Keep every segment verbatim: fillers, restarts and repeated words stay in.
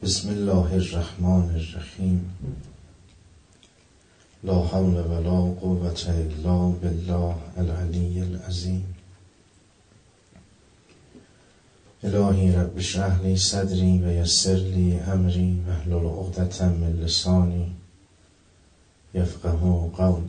بسم الله الرحمن الرحیم. لا حول ولا قوة الا بالله العلی العظیم. الهی رب اشرح لی صدری و یسر لی امری واحلل عقدة من لسانی یفقهوا قولی.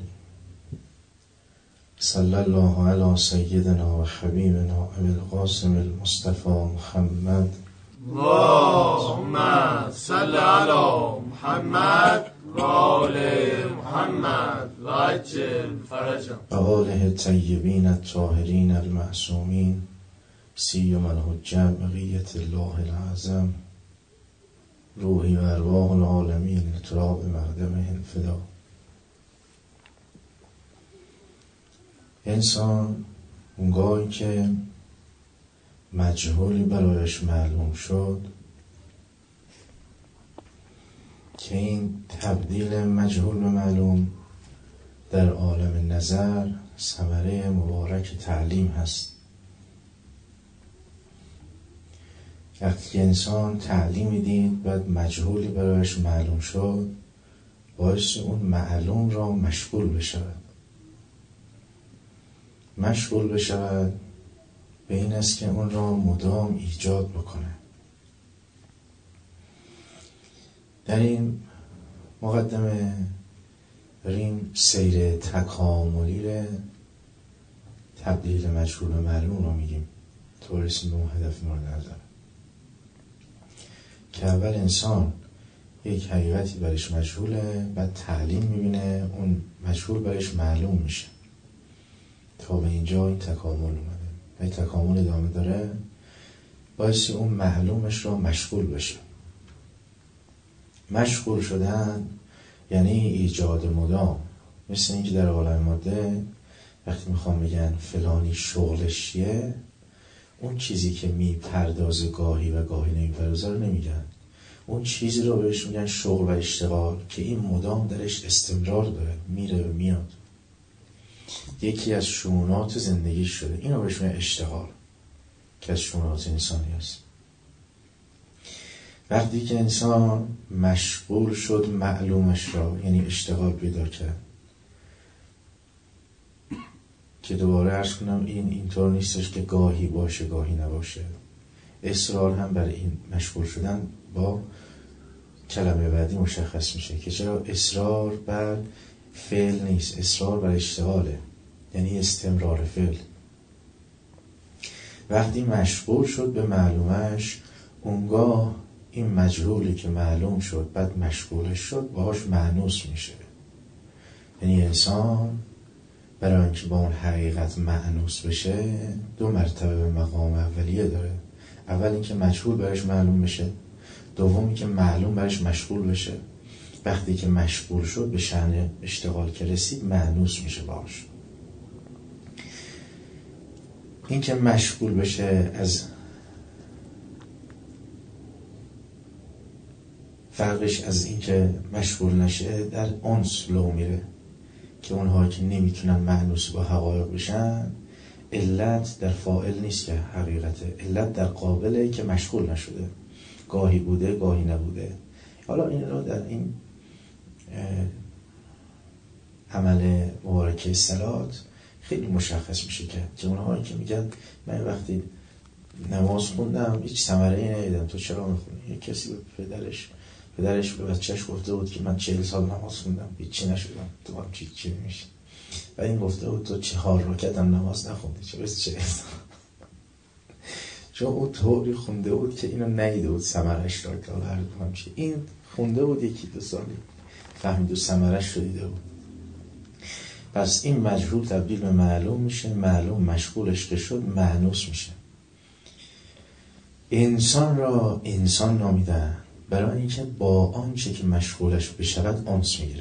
صلی الله علی سیدنا و حبیبنا ابی القاسم المصطفى محمد. اللهم صل علی محمد و آل محمد و عجل فرجهم و آله الطیبین الطاهرین المعصومین سیما الحجة بقیة الله الأعظم. روحی و ارواح العالمین لتراب مقدمهم فدا. انسان اونگاهی که مجهولی برایش معلوم شد که این تبدیل مجهول به معلوم در عالم نظر ثمره مبارک تعلیم هست. وقتی انسان تعلیمی دید بعد مجهولی برایش معلوم شد، باعث اون معلوم را مشغول بشود. مشغول بشود به این است که اون را مدام ایجاد بکنه. در این مقدمه بریم سیر تکاملی تبدیل مجهول به معلوم رو میگیم تا رسیم به اون هدف مورد نظر، که اول انسان یک حقیقتی برش مجهوله، بعد تعلیم میبینه اون مجهول برش معلوم میشه. تا به اینجا این تکامل اومده. این تکامل ادامه داره، باعث اون معلومش را مشغول بشه. مشغول شدن یعنی ایجاد مدام. مثل اینکه در عالم ماده وقتی میخوام بگن فلانی شغلش چیه، اون چیزی که میپردازه گاهی و گاهی نمیپردازه رو نمیگن. اون چیزی رو بهش میگن شغل و اشتغال که این مدام درش استمرار داره، میره و میاد، یکی از شؤونات زندگی شده. اینو بهش میگن اشتغال که از شؤونات انسانی است. وقتی که انسان مشغول شد معلومش را، یعنی اشتغال پیدا کرد، که دوباره عرض کنم این اینطور نیستش که گاهی باشه گاهی نباشه. اصرار هم برای این مشغول شدن با کلمه بعدی مشخص میشه که چرا اصرار بر فعل نیست، اصرار بر اشتغاله، یعنی استمرار فعل. وقتی مشغول شد به معلومش، اونگاه این مجهولی که معلوم شد بعد مشغولش شد باهاش مانوس میشه. یعنی انسان برای اینکه با اون حقیقت مانوس بشه دو مرتبه به مقام اولیه داره. اول اینکه مجهول برش معلوم بشه، دومی که معلوم برش مشغول بشه. وقتی که مشغول شد به شأن اشتغال که رسید مانوس میشه باهاش. این که مشغول بشه از فرقش از این که مشغول نشه در انس لو میره، که اونها که نمیتونن مانوس با حقایق بشن، علت در فاعل نیست که حقیقته، علت در قابله که مشغول نشده، گاهی بوده گاهی نبوده. حالا این رو در این عمل مبارکه صلات خیلی مشخص میشه که که اونهایی که میگن من وقتی نماز خوندم هیچ ثمره‌ای ندیدم، تو چرا میخونی؟ یک کسی به پدرش پدرش به بچهش گفته بود که من چهل سال نماز خوندم هیچی نشدم، تو هم چی چی میشه؟ و این گفته بود تو چهار رکعت هم نماز نخوندی، چه بس چه چون اون طوری خونده بود که اینو ندیده بود ثمرش را، که هر دو چی این خونده بود یکی دو سالی فهمید و ثمرش رو دیده بود. پس این مجهول تبدیل به معلوم میشه، معلوم مشغولش که شد مانوس میشه. انسان را انسان نامیدن برای اینکه با آنچه که مشغولش بشود انس میگیره،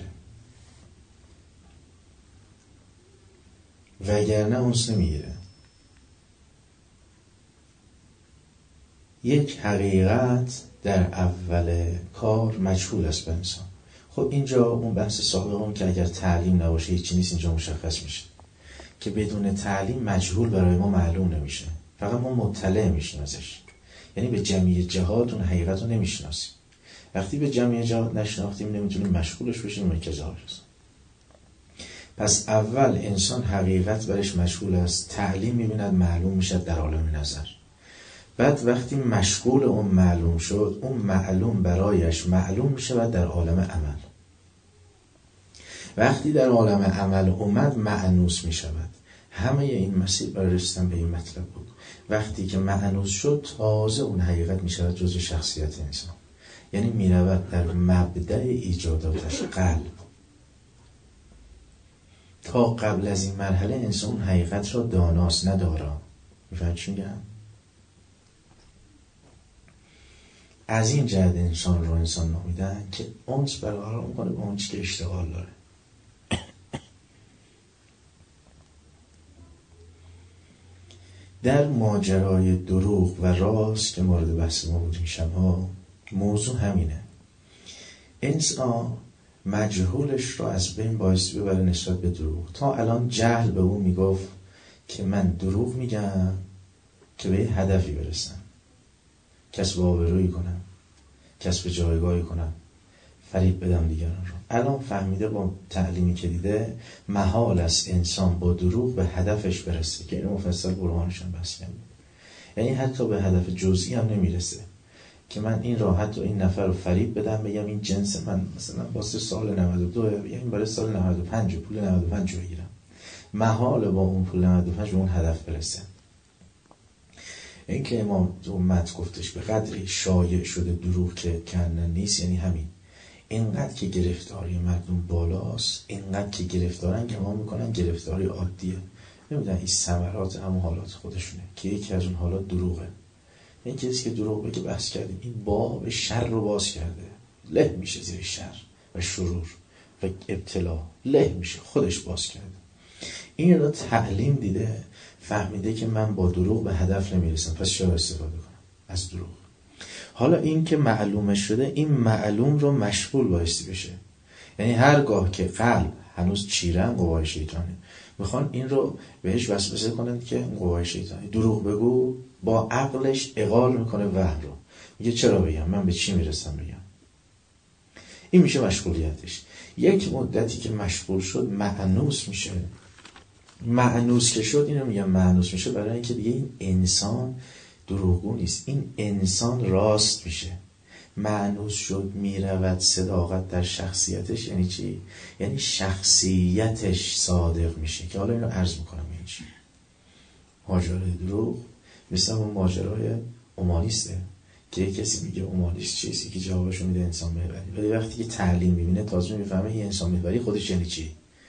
وگرنه انس نمیگیره. یک حقیقت در اول کار مجهول است به انسان. خب اینجا اون بحث سابقون که اگر تعلیم نباشه هیچی نیست، اینجا مشخص میشه که بدون تعلیم مجهول برای ما معلوم نمیشه، فقط ما مطلع میشیم ازش. یعنی به جمعی جهات اون حقیقت رو نمیشناسیم. وقتی به جمعی جا نشناختیم نمیتونیم مشغولش بشیم و کجا هست. پس اول انسان حقیقت برش مشغول است، تعلیم میبیند معلوم میشد در عالم نظر. بعد وقتی مشغول اون معلوم شد، اون معلوم برایش معلوم میشه و در عالم عمل. وقتی در عالم عمل اومد مأنوس میشود. همه این مسیر برای رسیدن به این مطلب بود. وقتی که مأنوس شد تازه اون حقیقت میشود جزء شخصیت انسان. یعنی میرود در مبدأ ایجاداتش قلب. تا قبل از این مرحله انسان حقیقت را داناست ندارا. میفهمید چی میگم؟ از این جهت انسان رو انسان نامیدن که اونس برقرار میکنه به اون چی که اشتغال داره. در ماجرای دروغ و راست که مورد بحث ما بود این شبها، موضوع همینه. انسان مجهولش را از بین بایستی ببره نسبت به دروغ. تا الان جهل به اون میگفت که من دروغ میگم که به یه هدفی برسم، کسب آبرویی کنم، کسب جایگاهی کنم، فریب بدم دیگران رو. الان فهمیده با تعلیمی که دیده محال است انسان با دروغ به هدفش برسه که اینو مفصل برهانش هم بحث کردیم. یعنی حتی به هدف جزئی هم نمیرسه که من این راحت و این نفر رو فریب بدم، بگم این جنس من مثلا واسه سال نود و دو بگم برای سال نود و پنج پول نود و پنج بگیرم. محال با اون پول نود و پنج به اون هدف برسه. این که امام امت گفتش به قدری شایع شده دروغ که کندن نیست، یعنی همین. اینقدر که گرفتاری مردم بالاست، اینقدر که گرفتارن که ما میکنن گرفتاری عادیه. نمیدونن این ثمرات همون حالات خودشونه که یکی از اون حالات دروغه. این کسی که دروغ بگه بحث کردیم این باب شر رو باز کرده، له میشه زیر شر و شرور و ابتلا، له میشه خودش باز کرده. این رو تعلیم دیده، فهمیده که من با دروغ به هدف نمیرسم، پس چرا استفاده کنم از دروغ. حالا این که معلومه شده، این معلوم رو مشغول بایستی بشه. یعنی هرگاه که قلب هنوز چیرن قوای شیطانه، میخوان این رو بهش وسوسه کنن که قوای شیطانی دروغ بگو، با عقلش اغال میکنه وهم رو، میگه چرا بگم، من به چی میرسم بگم. این میشه مشغولیتش. یک مدتی که مشغول شد مأنوس میشه. مأنوس که شد، اینو میگم مأنوس میشه برای اینکه دیگه این انسان دروغگو نیست، این انسان راست میشه. مأنوس شد میرود صداقت در شخصیتش. یعنی چی؟ یعنی شخصیتش صادق میشه که حالا اینو عرض میکنم. این چی؟ ماجرای دروغ مثل اون ماجرای اومانیسته که یک کسی میگه اومانیست چیزی که جوابشو میده انسان محوری، ولی وقتی که تعلیم میبینه تازه میفهمه این انسان محوری خودش یعنی چی.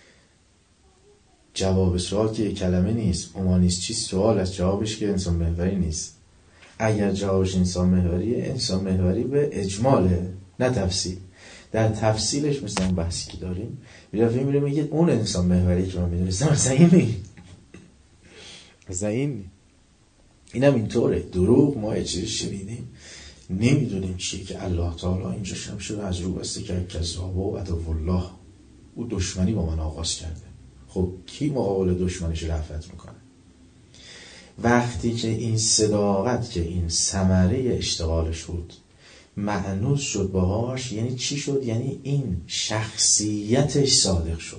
جواب سوال که یک کلمه نیست. اومانیست چی؟ سوال از جوابش که انسان محوری نیست. اگر جوابش انسان محوریه، انسان محوری به اجماله نه تفصیل. در تفصیلش مثل اون بحثی که داریم میرفت میره میگه اون انسان محوری که من میدونستم مثلا این نیست، مثلا این نیست. این هم اینطوره. دروغ ما چیزی شنیدیم نمیدونیم چیه که الله تعالی اینجا شمشه از رو بسته که کذاب و عدو الله او دشمنی با من آغاز کرده. خب کی مقابل دشمنش رفعت میکنه؟ وقتی که این صداقت که این ثمره اشتغالش بود مأنوس شد باهاش، یعنی چی شد؟ یعنی این شخصیتش صادق شد.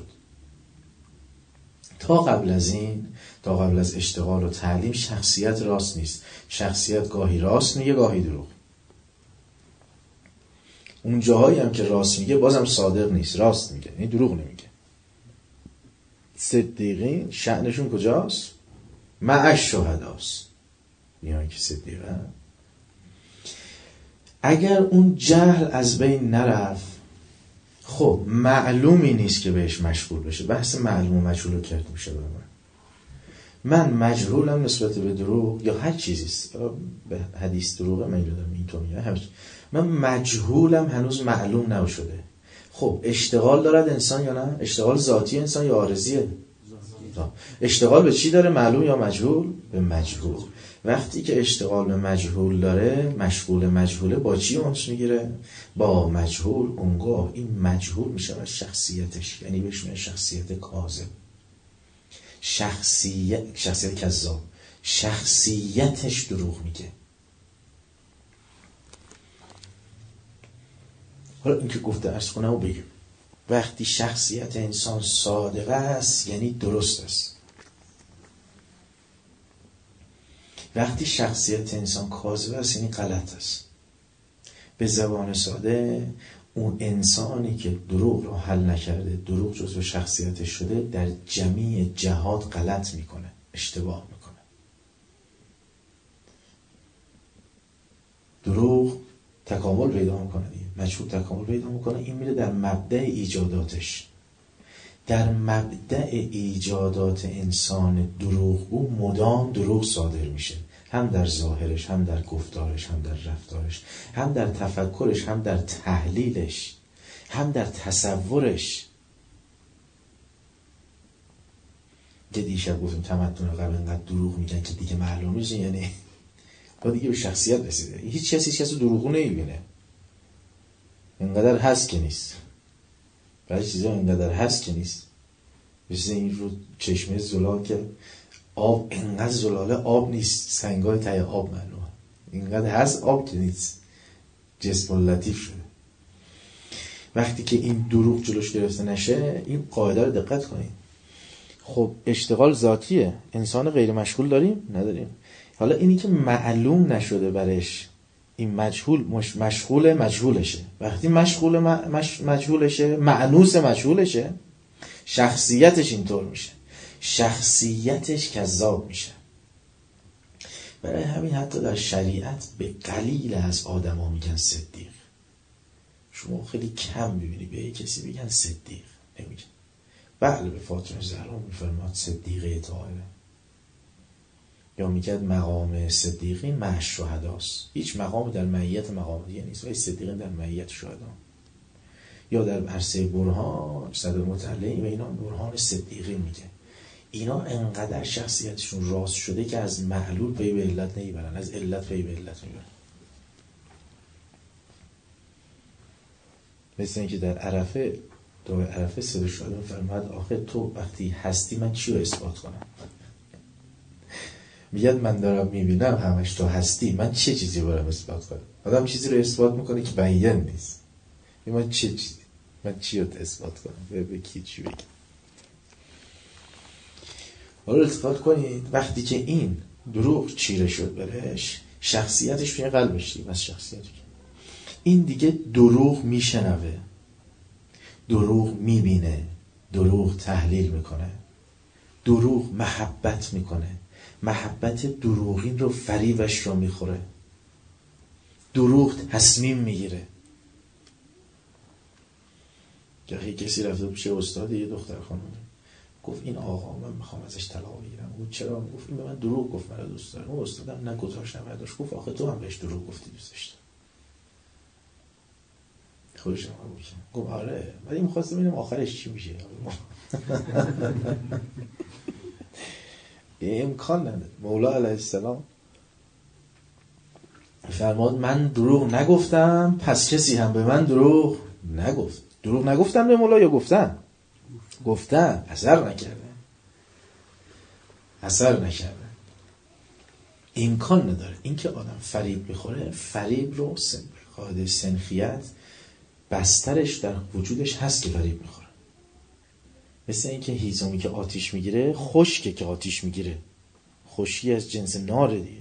تا قبل از این، تا قبل از اشتغال و تعلیم، شخصیت راست نیست. شخصیت گاهی راست میگه گاهی دروغ. اون جاهایی هم که راست میگه بازم صادق نیست، راست میگه، یعنی دروغ نمیگه. صدیقین شأنشون کجاست؟ معاش شهداست. میان که صدیقه اگر اون جهل از بین نرفت، خب معلومی نیست که بهش مشغول بشه. بحث معلوم و مجهول رو کرد میشه. به من من مجهولم نسبت به دروغ یا هر چیزیست، به حدیث دروغه من دادم اینطور میگم، من مجهولم هنوز معلوم نشده. خب اشتغال دارد انسان یا نه؟ اشتغال ذاتی انسان یا عارضیه؟ اشتغال به چی داره؟ معلوم یا مجهول؟ به مجهول. وقتی که اشتغال به مجهول داره، مشغول مجهوله، با چی اونس میگیره؟ با مجهول. اونگاه این مجهول میشه شخصیتش، یعنی بهش میگن شخصیت کاذب، شخصیت شخصیت کذاب، شخصیتش دروغ میگه. حالا این که گفته عرض کنم و بگیم، وقتی شخصیت انسان صادقه است یعنی درست است. وقتی شخصیت انسان کاذبه است یعنی غلط است. به زبان ساده اون انسانی که دروغ رو حل نکرده، دروغ جزو شخصیتش شده، در جمیع جهات غلط میکنه، اشتباه میکنه. دروغ تکامل پیدا میکنه دیگه، مجهول تکامل پیدا میکنه. این میره در مبدأ ایجاداتش. در مبدأ ایجادات انسان دروغگو مدام دروغ صادر میشه، هم در ظاهرش، هم در گفتارش، هم در رفتارش، هم در تفکرش، هم در تحلیلش، هم در تصورش. که دیشب گفتیم تمدن قبل اینقدر دروغ میگن که دیگه معلوم میشه، یعنی با دیگه به شخصیت رسیده. هیچ کسی هیچ کسی دروغو نمیبینه، اینقدر هست که نیست. بعضی چیزا اینقدر هست که نیست. مثل این رو چشمه زلال که آب اینقدر زلاله آب نیست، سنگای ته آب معلومه. اینقدر هست آب که نیست، جسم لطیف شده. وقتی که این دروغ جلوش گرفته نشه، این قاعده رو دقت کنید. خب اشتغال ذاتیه، انسان غیر مشغول داریم؟ نداریم. حالا اینی که معلوم نشده برش، این مجهول مش مشغول مجهولشه. وقتی مشغول مش مجهولشه، مأنوس مجهولشه، شخصیتش اینطور میشه، شخصیتش کذاب میشه. برای همین حتی در شریعت به قلیل از آدما میگن صدیق. شما خیلی کم میبینی به یک کسی بگن صدیق، نمیگن. بله به فاطمه زهرا میفرماد صدیقه طاهره، یا میگه مقام صدیقین مع شهداست. هیچ مقام در معیت مقام دیگه نیست، ولی صدیقین در معیت شهدا. یا در عرصه برهان صدر متعلقی و اینا برهان صدیقین میگه. اینا انقدر شخصیتشون راست شده که از معلول پی به علت نمیبرن، از علت پی به علت میبرن. مثل اینکه در عرفه دو عرفه صدر شهدا فرمود آخه تو وقتی هستی من چی رو اثبات کنم؟ میگه من دارم میبینم همش تو هستی، من چه چیزی برام اثبات کنم؟ آدم چیزی رو اثبات میکنه که بیان نیست. من چه چیزی؟ من چی رو اثبات کنم؟ به, به کی چی بگم؟ حالا التفات کنید وقتی که این دروغ چیره شد برش، شخصیتش توی قلبش دیگه، بس شخصیتش این دیگه دروغ میشنوه، دروغ میبینه، دروغ تحلیل میکنه، دروغ محبت میکنه، محبت دروغین رو فریبش رو میخوره، دروغ تصمیم میگیره. گاهی کسی رفته پیش استاد یه دختر خانم گفت این آقا من میخوام ازش طلاق بگیرم. گفت چرا؟ گفت این به من دروغ گفت منو دوست داره. اون استادم نگذاشتم برداشت. گفت آخه تو هم بهش دروغ گفتی دوستش داری. خودش هم قبول کرد. گفت آره ولی می‌خواستم ببینم آخرش چی میشه. امکان نداره. مولا علیه السلام فرمود من دروغ نگفتم پس کسی هم به من دروغ نگفت. دروغ نگفتم به مولا یا گفتن؟ گفتن. اثر نکرده. اثر نکرده. امکان نداره. این که آدم فریب میخوره، فریب رو قاعده سنخیت بسترش در وجودش هست که فریب میخوره. مثل این که هیزمی که آتیش میگیره خشکه که آتیش میگیره، خشکی از جنس ناره دیگه.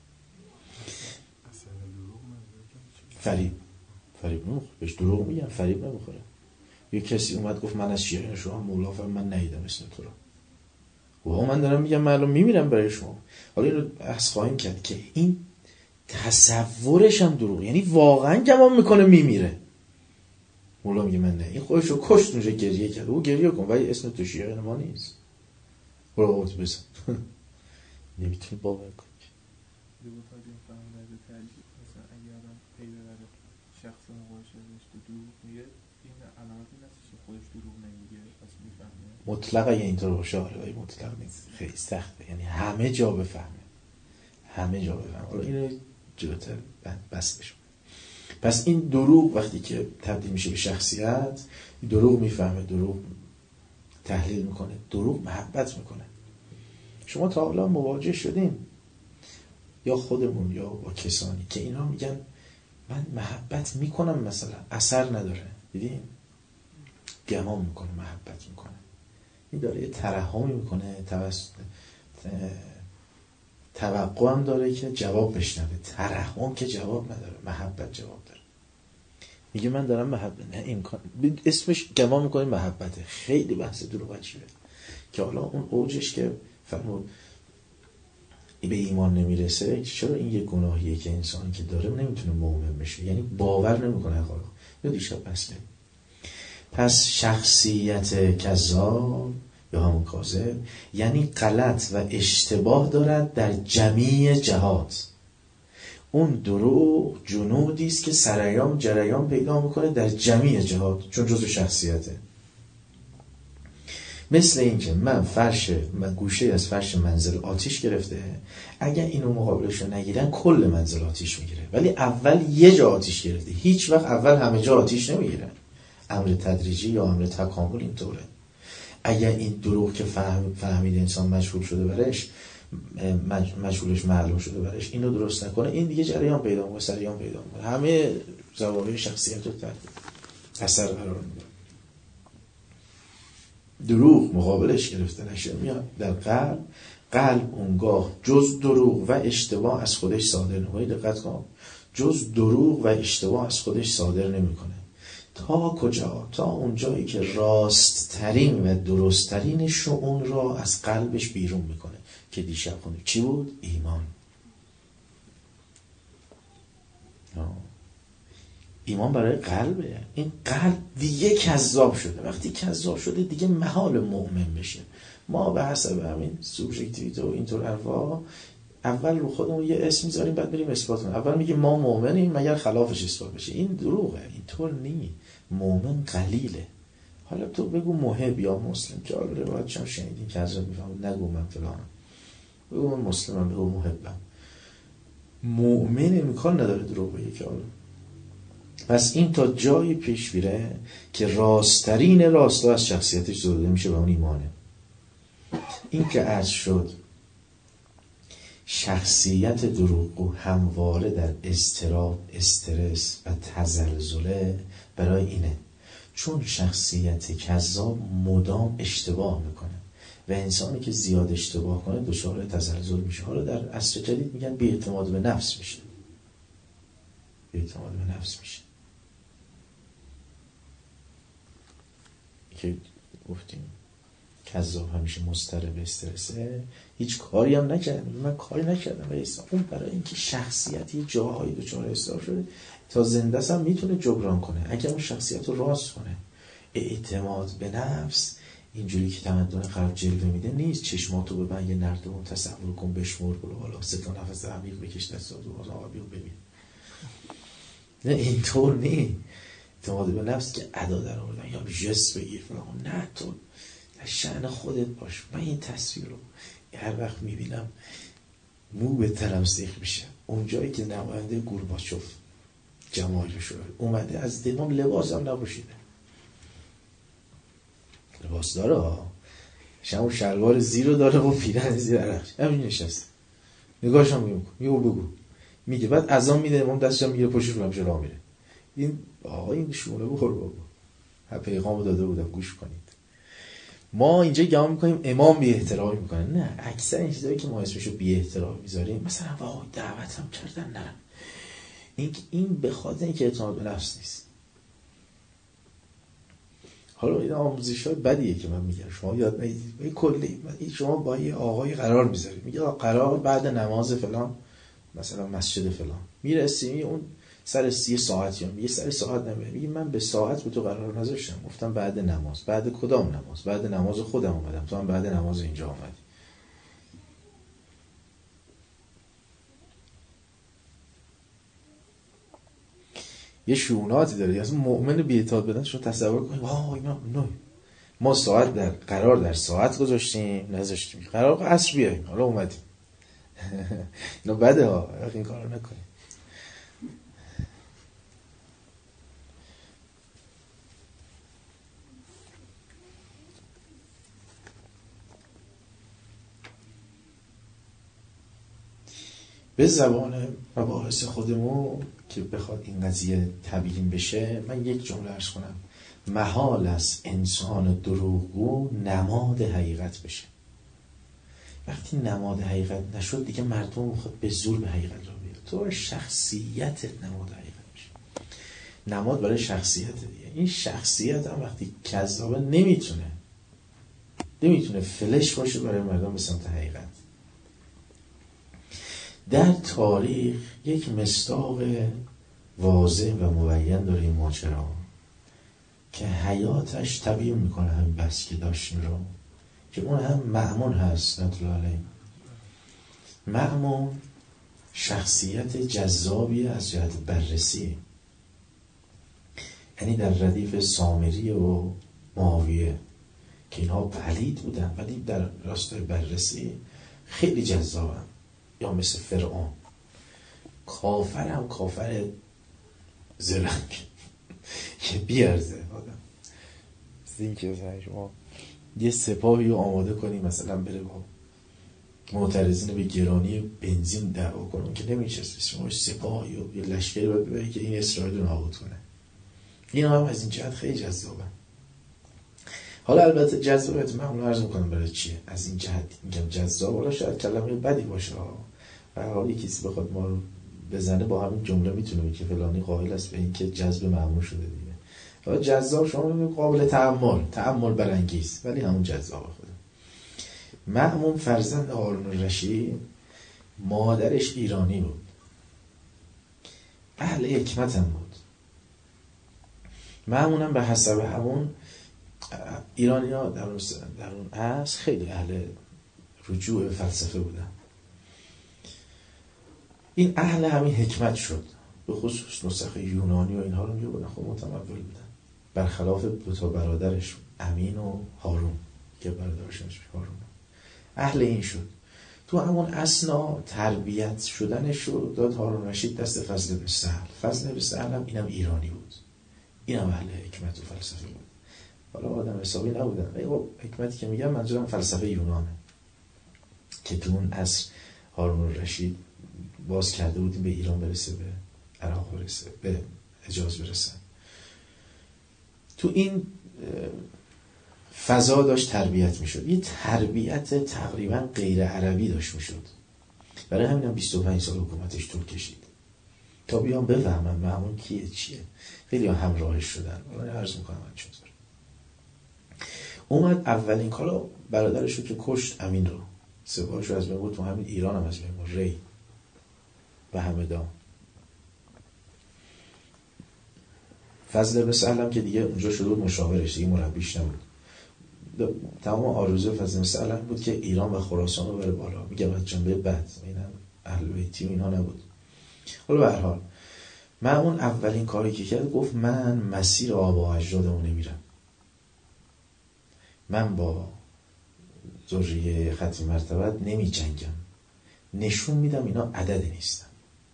فریب فریب نمیخوره، بهش دروغ میگن فریب نمیخوره. یه کسی اومد گفت من از شیرین شما مولا فرم من ندیدم اسم تو رو، و من دارم میگم من الان میمیرم برای شما. حالا اینو بحث خواهیم کرد که این تصورش هم دروغ، یعنی واقعا گمان میکنه میمیره. مولا میگه من نه، این خودشو کشت اونجا گریه کرد. او گریه کن ولی اسم تو شیرین ما نیست. برو آورد بزن. نمیتونی باور کنی. مثلا اگه آدم پی ببره شخص مقایشه داشته دروغ میگه، این علامتی نیست که خودش دروغ نمیگه پس میفهمه. مطلق اگه اینطور باشه آره، ولی مطلق نیست، خیلی سخته. یعنی همه جا بفهمه، همه جا بفهمه. حالا اینو جلوتر بس بشم. پس این دروغ وقتی که تبدیل میشه به شخصیت، دروغ میفهمه، دروغ تحلیل میکنه، دروغ محبت میکنه. شما تا حالا مواجه شدین یا خودمون یا با کسانی که اینا میگن من محبت میکنم مثلا اثر نداره، دیدین گمان میکنه محبت میکنه، این داره یه ترحمی میکنه، توسط توقع هم داره که جواب بشنوه، ترحم که جواب نداره، محبت جواب داره. میگه من دارم محبت، نه امکان، اسمش گمان میکنه محبته. خیلی بحث دروغ عجیبه که حالا اون اوجش که فرمود به ایمان نمیرسه. چرا این یه گناهیه که انسانی که داره نمیتونه مؤمن بشه، یعنی باور نمیکنه خدا. یا دیشب بسته. پس شخصیت کذاب یا همون کاذب یعنی غلط و اشتباه دارد در جمیع جهات. اون دروغ جنودی است که سرایام جریان پیدا میکنه در جمیع جهات، چون جزو شخصیته. مثل این که من فرش من گوشه از فرش منزل آتیش گرفته، اگر اینو مقابلشو نگیرن کل منزل آتیش میگیره، ولی اول یه جا آتیش گرفته، هیچ وقت اول همه جا آتیش نمیگیره. امر تدریجی یا امر تکامل اینطوره. اگر این دروغ که فهم فهمید انسان مشغول شده برش، مشغولش معلوم شده برش، اینو درست نکنه، این دیگه جریان پیدا میکنه، سریان پیدا میکنه، همه زواهر شخصیت رو تحت اثر قرار میده. دروغ مقابلش گرفته نشه، میاد در قلب، قلب اونگاه جز دروغ و اشتباه از خودش صادر نمیکنه. دقت کن، جز دروغ و اشتباه از خودش صادر نمیکنه. تا کجا؟ تا اون جایی که راست ترین و درست ترین شؤون را از قلبش بیرون میکنه، که دیشب خوندیم چی بود؟ ایمان. ایمان برای قلبه. این قلب دیگه کذاب شده. وقتی کذاب شده دیگه محال مؤمن بشه. ما به حسب همین سوبژکتیویته و اینطور حرفا اول رو خودمون یه اسم میذاریم، بعد بریم اثبات کنیم. اول میگیم ما مؤمنیم مگر خلافش اثبات بشه. این دروغه، اینطور نی. مؤمن قلیله. حالا تو بگو محب یا مسلم، که حالا روایت چون شنیدین که حضرت میفهمد نگو من فلانم، بگو من مسلمم، بگو محبم. مؤمن امکان نداره دروغ بگه که حالا. پس این تا جایی پیش میره که راسترین راستا از شخصیتش زوده میشه و اون ایمانه. این که عرض شد شخصیت دروغگو همواره در اضطراب، استرس و تزلزله، برای اینه چون شخصیت کذاب مدام اشتباه میکنه و انسانی که زیاد اشتباه کنه دچار تزلزل میشه. حالا در عصر جدید میگن بی اعتماد به نفس میشه. بی اعتماد به نفس میشه که گفتیم کذاب همیشه مضطرب استرسه، هیچ کاری هم نکردم، من کاری نکردم ولی اون برای اینکه شخصیتی جاهای دچار استراب شده تا زنده هم میتونه جبران کنه اگر اون شخصیت رو راست کنه. اعتماد به نفس اینجوری که تمدن غرب جلوه میده نیست. چشماتو ببند، یه نردبون تصور کن، بشمور، برو بالا، سه تا نفس عمیق بکش، دستاتو باز آبیو ببین. نه اینطور نیست. اعتماد به نفس که ادا در آوردن یا جس بگیر فلان، نه تو شأن خودت باش. من این تصویر رو هر وقت میبینم مو به تنم سیخ میشه. اونجایی که نماینده گورباچوف جماعی شده اومده از دیوان، لباس هم نباشیده، لباس داره ها، شما شلوار زیر رو داره و پیرن زیر عرق همین نشسته، نگاهش هم میگم میگو بگو میگه، بعد اذان میده، امام دستش هم میگیره پشتش رو همیشه راه میره. این آقا این شونه بخور بابا، ها پیغامو داده بودم گوش کنید. ما اینجا گمان میکنیم امام بی احترامی میکنه، نه، اکثر این چیزایی که ما اسمشو بی احترامی میذاریم، مثلا وای دعوتم کردن نرم، این این به خاطر اینکه اعتماد به نفس نیست. حالا این آموزش‌های بدیه که من میگم شما یاد نگیرید. این کلی شما با یه آقای قرار میذارید، میگه قرار بعد نماز فلان مثلا مسجد فلان میرسیم، اون سر سی ساعت یا میگه سر ساعت نمیره، میگه من به ساعت به تو قرار نذاشتم، گفتم بعد نماز. بعد کدام نماز؟ بعد نماز خودم اومدم، تو هم بعد نماز اینجا اومدی. یه شؤوناتی داره. اصلا مؤمن بی اعتماد بدن شما تصور کنید وای نه نه ما ساعت در قرار در ساعت گذاشتیم نذاشتیم، قرار عصر بیایم حالا اومدیم. اینا بده ها، این کارو نکنید. به زبان مباحث خودمون که بخواد این قضیه تبیین بشه، من یک جمله عرض کنم: محال است انسان دروغگو نماد حقیقت بشه. وقتی نماد حقیقت نشد دیگه مردم میخواد به زور به حقیقت رو بیاد. تو شخصیتت نماد حقیقت میشه. نماد برای شخصیت دیگه. این شخصیت هم وقتی کذابه نمیتونه نمیتونه فلش باشه برای مردم به سمت حقیقت. در تاریخ یک مصداق واضح و مبین داره این ماجرا که حیاتش تبیین میکنه همین بحث که داشتیم رو، که اون هم مأمون هست نطلع علیه. مأمون شخصیت جذابی از جهت بررسی، یعنی در ردیف سامری و معاویه که اینها پلید بودن ولی در راستای بررسی خیلی جذابن، یا مثل فرعون کافر هم کافر زرنگ که بیارزه آدم. این که شما یه سپاهی رو آماده کنی مثلا بره با معترضین به گرانی بنزین دعوا کنن که نمیشه، شما سپاهی و یه لشکری باید ببری که این اسرائیل رو نابود کنه. این هم از این جهت خیلی جذابه. حالا البته جذابیت من اون عرض میکنم برای چیه از این جهت میگم جذاب، حالا شاید کلمه بدی باشه و حالا کسی بخواد ما رو بزنه با همین جمله میتونه که فلانی قائل است به این که جذب معمول شده دیگه. حالا جذاب شما قابل تأمل تأمل برانگیز، ولی همون جذاب خود. مأمون فرزند هارون الرشید، مادرش ایرانی بود، اهل حکمت هم بود. مأمون هم به حسب همون ایرانی ها در اون عصر خیلی اهل رجوع فلسفه بودن. این اهل همین حکمت شد، به خصوص نسخ یونانی و اینها رو میگه بودن خب متمول بودن، برخلاف دو تا برادرش امین و هارون که برادرش هارون اهل این شد. تو همون اسنا تربیت شدنش رو داد هارون رشید دست فضل بن سهل. فضل بن سهل هم اینم ایرانی بود، اینم اهل حکمت و فلسفه بود. حالا آدم حسابی نبودن، ولی خب حکمتی که میگم منظورم فلسفه یونانه که تو اون عصر هارون رشید باز کرده بودیم به ایران برسه، به عراق برسه، به حجاز برسه. تو این فضا داشت تربیت میشد، یه تربیت تقریبا غیر عربی داشت میشد. برای همین هم بیست و پنج سال حکومتش طول کشید تا بیان بفهمن مأمون کیه چیه. خیلی همراهش شدن. من عرض میکنم من چطور اومد اولین کارو برادرش رو که کشت امین رو، سپاهش رو از بین برد، تو همین ایران هم از بین برد، ری و همدان. فضل بن سهل هم که دیگه اونجا شده بود مشاورش، دیگه مربیش نبود. تمام آرزو فضل بن سهل هم بود که ایران و خراسان رو بره بالا. میگم از جنبه بد، اینم اهل بیتی و اینها نبود. حالا به هر حال مأمون اولین کاری که کرد گفت من مسیر آبا اجدادمو نمیرم، من با ذریه ختم مرتبت نمی جنگم، نشون میدم اینا عدد نیستن.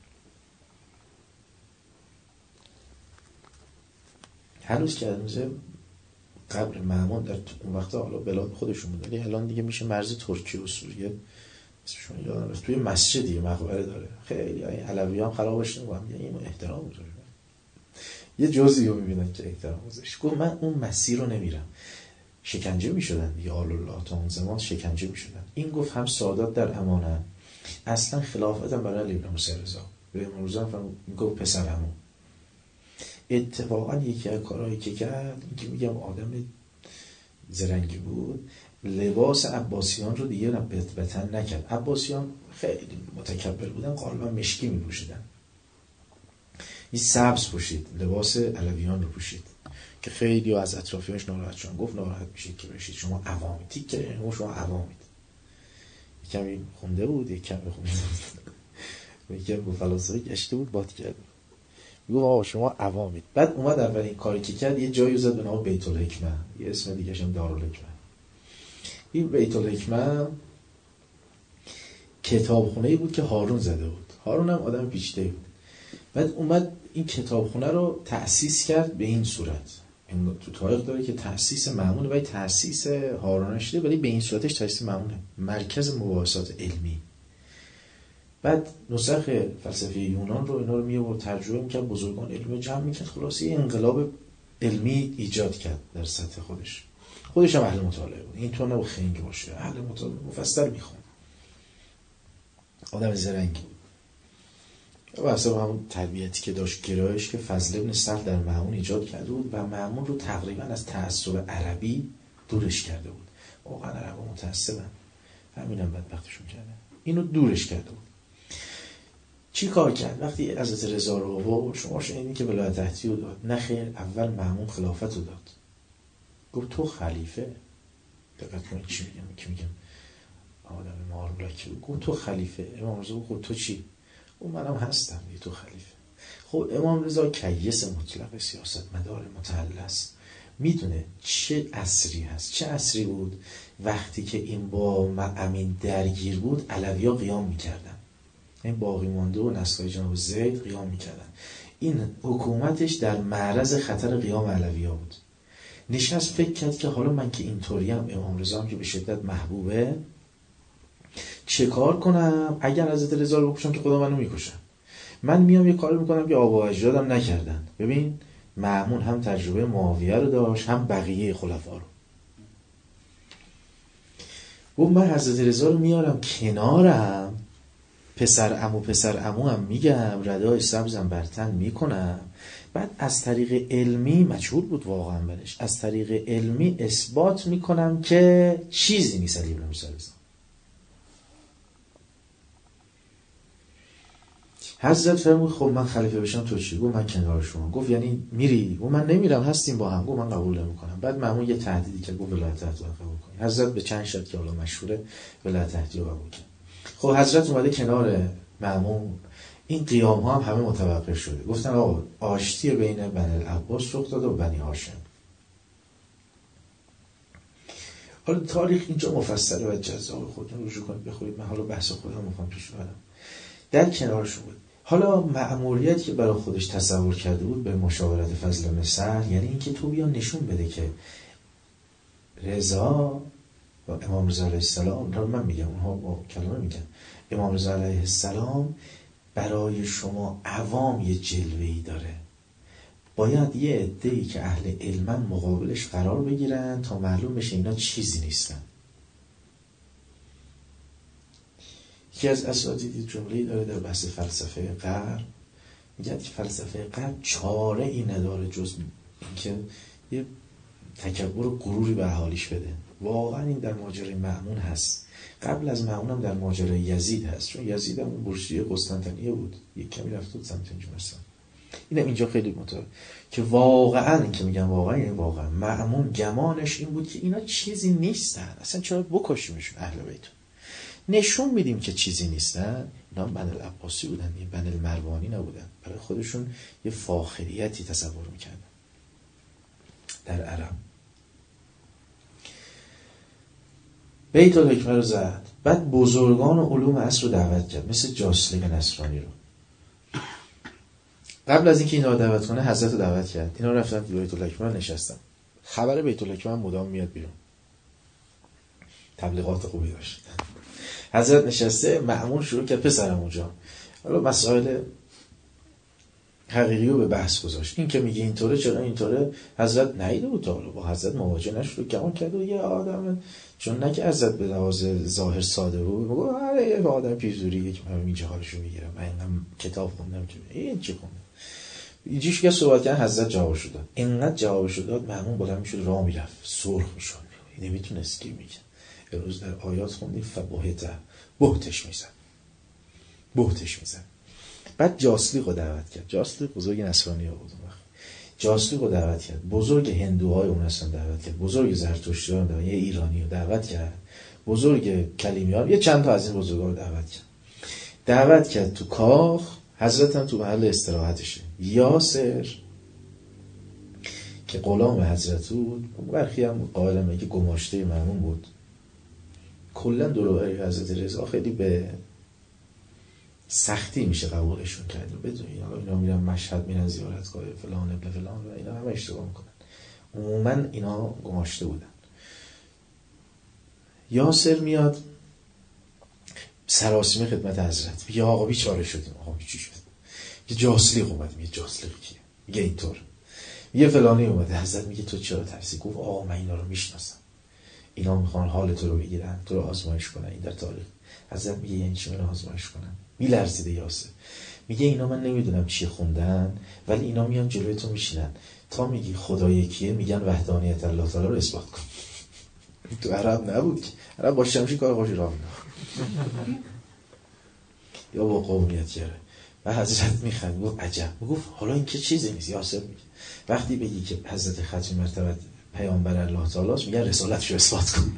هنوز که هنوز قبر مأمون در اون وقتا حالا بلاد خودشون بود، ولی الان دیگه میشه مرز ترکیه و سوریه، اسمشون یادم رفت، توی مسجدی مقبره داره. خیلی این علوی هم خرابش نمی‌کنن، یعنی اینو احترام می‌ذارن، یه جزئی رو می‌بینن که احترام گذاشت. گفت من اون مسیر رو نمیرم. شکنجه می‌شدن دیگه، آل الله تا اون زمان شکنجه می‌شدن. این گفت هم سادات در امانه، اصلا خلافتم برای علی بن موسی رضا. به امام رضا هم میگفت پسرمو. اتفاقا یکی از کارهایی که کرد این که میگم آدم زرنگی بود، لباس عباسیان رو دیگه بتن نکرد. عباسیان خیلی متکبر بودن، غالبا مشکی می پوشیدن. این سبز پوشید، لباس علویان رو پوشید که خیلی از اطرافیانش ناراحت شدن. گفت ناراحت میشید که بشید شما عوامید، تیک که شما عوامید. یکمی خونده بود، یکمی خونده بود، یکمی با فلاسفه گشته بود، باد کرد. میگم آقا شما عوامید. بعد اومد اولین کاری که کرد یه جایی زد به نام بیت الحکمه، یه اسم دیگه‌ش هم دارالحکمه. این بیت الحکمه کتابخونه‌ای بود که هارون زده بود. هارون هم آدم پیچیده‌ای بود. بعد اومد این کتابخونه رو تأسیس کرد به این صورت. این تو تاریخ داره که تأسیس مأمونه، ولی تأسیس هارون شده، ولی به این صورتش تأسیس مأمونه. مرکز مباحثات علمی. بعد نسخ فلسفه یونان رو اینا رو می‌آورد ترجمه می‌کرد، بزرگان علمی جمع می‌کرد، خلاصه یه انقلاب علمی ایجاد کرد در سطح خودش. خودش هم اهل مطالعه بود، این طور نبود خنگ باشه، اهل مطالعه مفصل می‌خوند، آدم زرنگی بود. و اصلا همون تربیتی که داشت، گرایش که فضل ابن سهل در مأمون ایجاد کرده بود و مأمون رو تقریبا از تعصب عربی دورش کرده بود. واقعا عربا متعصبن، همینم بدبختشون کرده، اینو دورش کرده بود. چی کار کرد؟ وقتی حضرت رضا رو آورد، شما شنیدین که ولایت تحتی رو داد؟ نه خیر، اول مأمون خلافت رو داد. گفت تو خلیفه، دقت کنید چی میگم، که میگم آدم مارولاکی بود. گفت تو خلیفه. امام رضا گفت تو چی؟ او منم هستم دیگه، تو خلیفه. خب امام رضا کیس مطلق سیاست مدار متعلس، میدونه چه عصری هست. چه عصری بود؟ وقتی که این با امین درگیر بود، علوی‌ها قیام میکردن، این باقی مانده و نسل‌های جناب زید قیام میکردن. این حکومتش در معرض خطر قیام علوی‌ها بود. نشست فکر کرد که حالا من که اینطوریم، امام رضا هم که به شدت محبوبه، چه کار کنم؟ اگر حضرت رضا رو بکشم که خدا منو میکشم، من میام یه کار میکنم که آبا و اجدادم نکردن. ببین مأمون هم تجربه معاویه رو داشت، هم بقیه خلفا رو. گفت من حضرت رضا رو میارم کنارم، پسر عمو پسر عمو هم میگم، ردای سبزم برتن میکنم، بعد از طریق علمی، مجهول بود واقعا برش، از طریق علمی اثبات میکنم که چیزی نیست علی بن موسی رضا. حضرت فرمود خب من خلیفه بشم تو چی؟ گفت من کنار شما. گفت یعنی میری؟ گفت من نمیرم، هستیم با هم. گفت من قبول نمیکنم. بعد مأمون یه تهدیدی که گفت ولایت تحتی رو قبول کنید. حضرت به چند شرط که حالا مشهوره ولایت تحتی رو قبول کرد. خب حضرت اومده کنار مأمون، این قیام ها هم همه متوقف شده. گفتن آقا آشتی بین بنی العباس رخ داده و بنی هاشم. حالا تاریخ اینجا مفصله و جذاب، خودتون رجوع کنید بخونید، من حالا بحث خودم میخوام پیش ببرم. در کنارش بود. حالا مأموریت که برای خودش تصور کرده بود به مشاورت فضل بن سهل، یعنی اینکه تو بیا نشون بده که رضا و امام رضا علیه السلام، رو من میگم اونها با کلمه میگن، امام رضا علیه السلام برای شما عوام یه جلوه‌ای داره، باید یه عده‌ای که اهل علمن مقابلش قرار بگیرن تا معلوم بشه اینا چیزی نیستن. یکی از اساتید جمله‌ای داره در بحث فلسفه غرب، میگه که فلسفه غرب چاره ای نداره جز اینکه یه تکبر و غروری به اهالیش بده. واقعا این در ماجرای مأمون هست، قبل از مأمون هم در ماجرای یزید هست، چون یزید هم بورسیه قسطنطنیه بود، یک کمی رفت بود سمت اینجا مثلا. اینم اینجا خیلی مطمئن که واقعا این که میگم واقعا یعنی واقعا مأمون گمانش این بود که اینا چیزی نیستن، اصلا چرا بکشیمشون اهل بیت، نشون میدیم که چیزی نیستن. اینا بنی العباسی بودن، این بنی المروانی نبودن، برای خودشون یه فاخریتی تصور میکردن در عرب. بیت الحکمه رو زد، بعد بزرگان و علوم عصر رو دعوت کرد، مثل جاسلیگ نصرانی رو. قبل از اینکه اینا رو دعوت کنه حضرت رو دعوت کرد، اینا رفتن تو بیت الحکمه نشستن. خبر بیت الحکمه مدام میاد بیرون، تبلیغات خوبی داشت. حضرت نشسته، مأمون شروع کرد پسرم اونجا حالا مسائل حقیقی رو به بحث گذاشت. این که میگه اینطوره چرا اینطوره، حضرت نیده بود تا حالا با حضرت مواجه نشد، گمان کرد و یه آدم، چون نه که حضرت به لحاظ ظاهر ساده بود، میگه آره یه آدم پیزوری یک من اینجا حالشو میگیرم، من اینم کتاب خوندم که این چی خونده اینجیش که صحبت کردن، حضرت جوابشو داد. اینقدر جوابشو داد مأمون بلند میشد راه میرفت، سرخ میشد، نمیتونست کی میگه. امروز در آیات خوندیم فبهت، بهتش میزن بهتش میزن. بعد جاسلیق رو دعوت کرد، جاسلیق بزرگ نصرانی ها بود، جاسلیق رو دعوت کرد، بزرگ هندوهای اون اصلا دعوت کرد، بزرگ زرتشتیان دعوت، یه ایرانی رو دعوت کرد، بزرگ کلیمیان، یه چند تا از این بزرگا رو دعوت کرد. دعوت کرد تو کاخ، حضرت هم تو محل استراحتشه. یاسر که غلام حضرت بود، برخی هم قائل میگه گماشته مأمون بود. کلا دروغی حضرت رضا خیلی به سختی میشه قبولشون کرد. بدون اینا اینا میرن مشهد، میرن زیارتگاه فلان ابن فلان و اینا همه اشتباه میکنن. عموما اینا گماشته بودن. یاسر میاد سراسیمه خدمت حضرت، میگه آقا بیچاره شدیم. آقا چی شد؟ میگه جاسلیق اومد. میگه جاسلیق کیه؟ میگه اینطور. میگه فلانی اومده. حضرت میگه تو چرا ترسی؟ گفت آقا من اینا رو میشناسم، اینا میخوان حال تو رو بگیرن، تو رو آزمایش کنن. این در تاریخ. حضرت میگه یعنی چی منو آزمایش کنن؟ میلرزیده یاسر. میگه اینا من نمیدونم چی خوندن، ولی اینا میان جلوی تو میشینن، تا میگی خدا یکیه میگن وحدانیت الله تعالی رو اثبات کن. تو عرب نبود که عرب با شمشیر کار خوشی راه میدن یا با قومیت گره. و حضرت میخند گفت عجب. میگفت حالا این که چیزی نیست. یاسر میگه وقتی بگی که حضرت ختم مرتبه پیامبر الله تعالی است، میگن رسالتشو اثبات کن.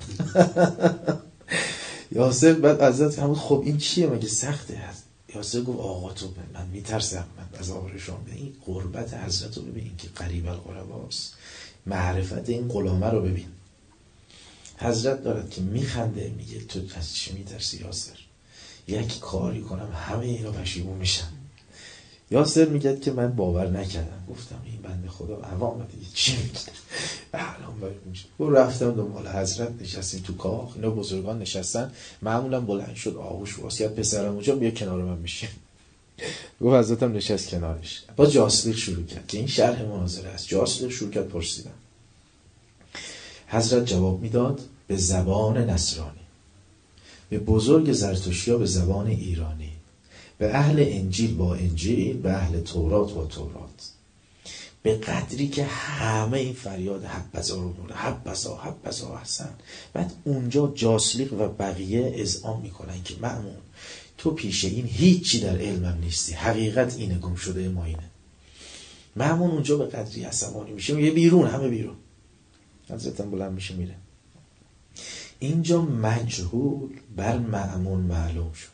یاسر بعد حضرت همون خب این چیه مگه سخته؟ یاسر گفت آقا تو من میترسم من از آبرشان. به این قربت حضرت رو ببین که قریب القرباست، معرفت این غلامه رو ببین. حضرت دارد که میخنده میگه تو از چی میترسی یاسر؟ یک کاری کنم همه اینا پشیمون میشن. یاسر میگه که من باور نکردم، گفتم این بنده خدا عوامه دیگه چی میگه الان باید میشه. و رفتم دنبال حضرت، نشستیم تو کاخ، اینا بزرگان نشستن، معمولا بلند شد آغوش واسیت پسرم اونجا بیا کنار من میشین. گفت حضرتم نشست کنارش. با جاسلیق شروع کرد که این شرح مناظره است. جاسلیق شروع کرد پرسیدن. حضرت جواب میداد به زبان نصرانی، به بزرگ زرتشتیا به زبان ایرانی، به اهل انجیل با انجیل، به اهل تورات با تورات، به قدری که همه این فریاد حبذا رو دونه حبذا حبذا حسن. بعد اونجا جاسلیق و بقیه اذعان میکنن که مأمون تو پیش این هیچی در علمم نیستی، حقیقت اینه، گم شده ما اینه. مأمون اونجا به قدری عصبانی میشه، میگه بیرون، همه بیرون. حضرتم بلند میشه میره. اینجا مجهول بر مأمون معلوم شد،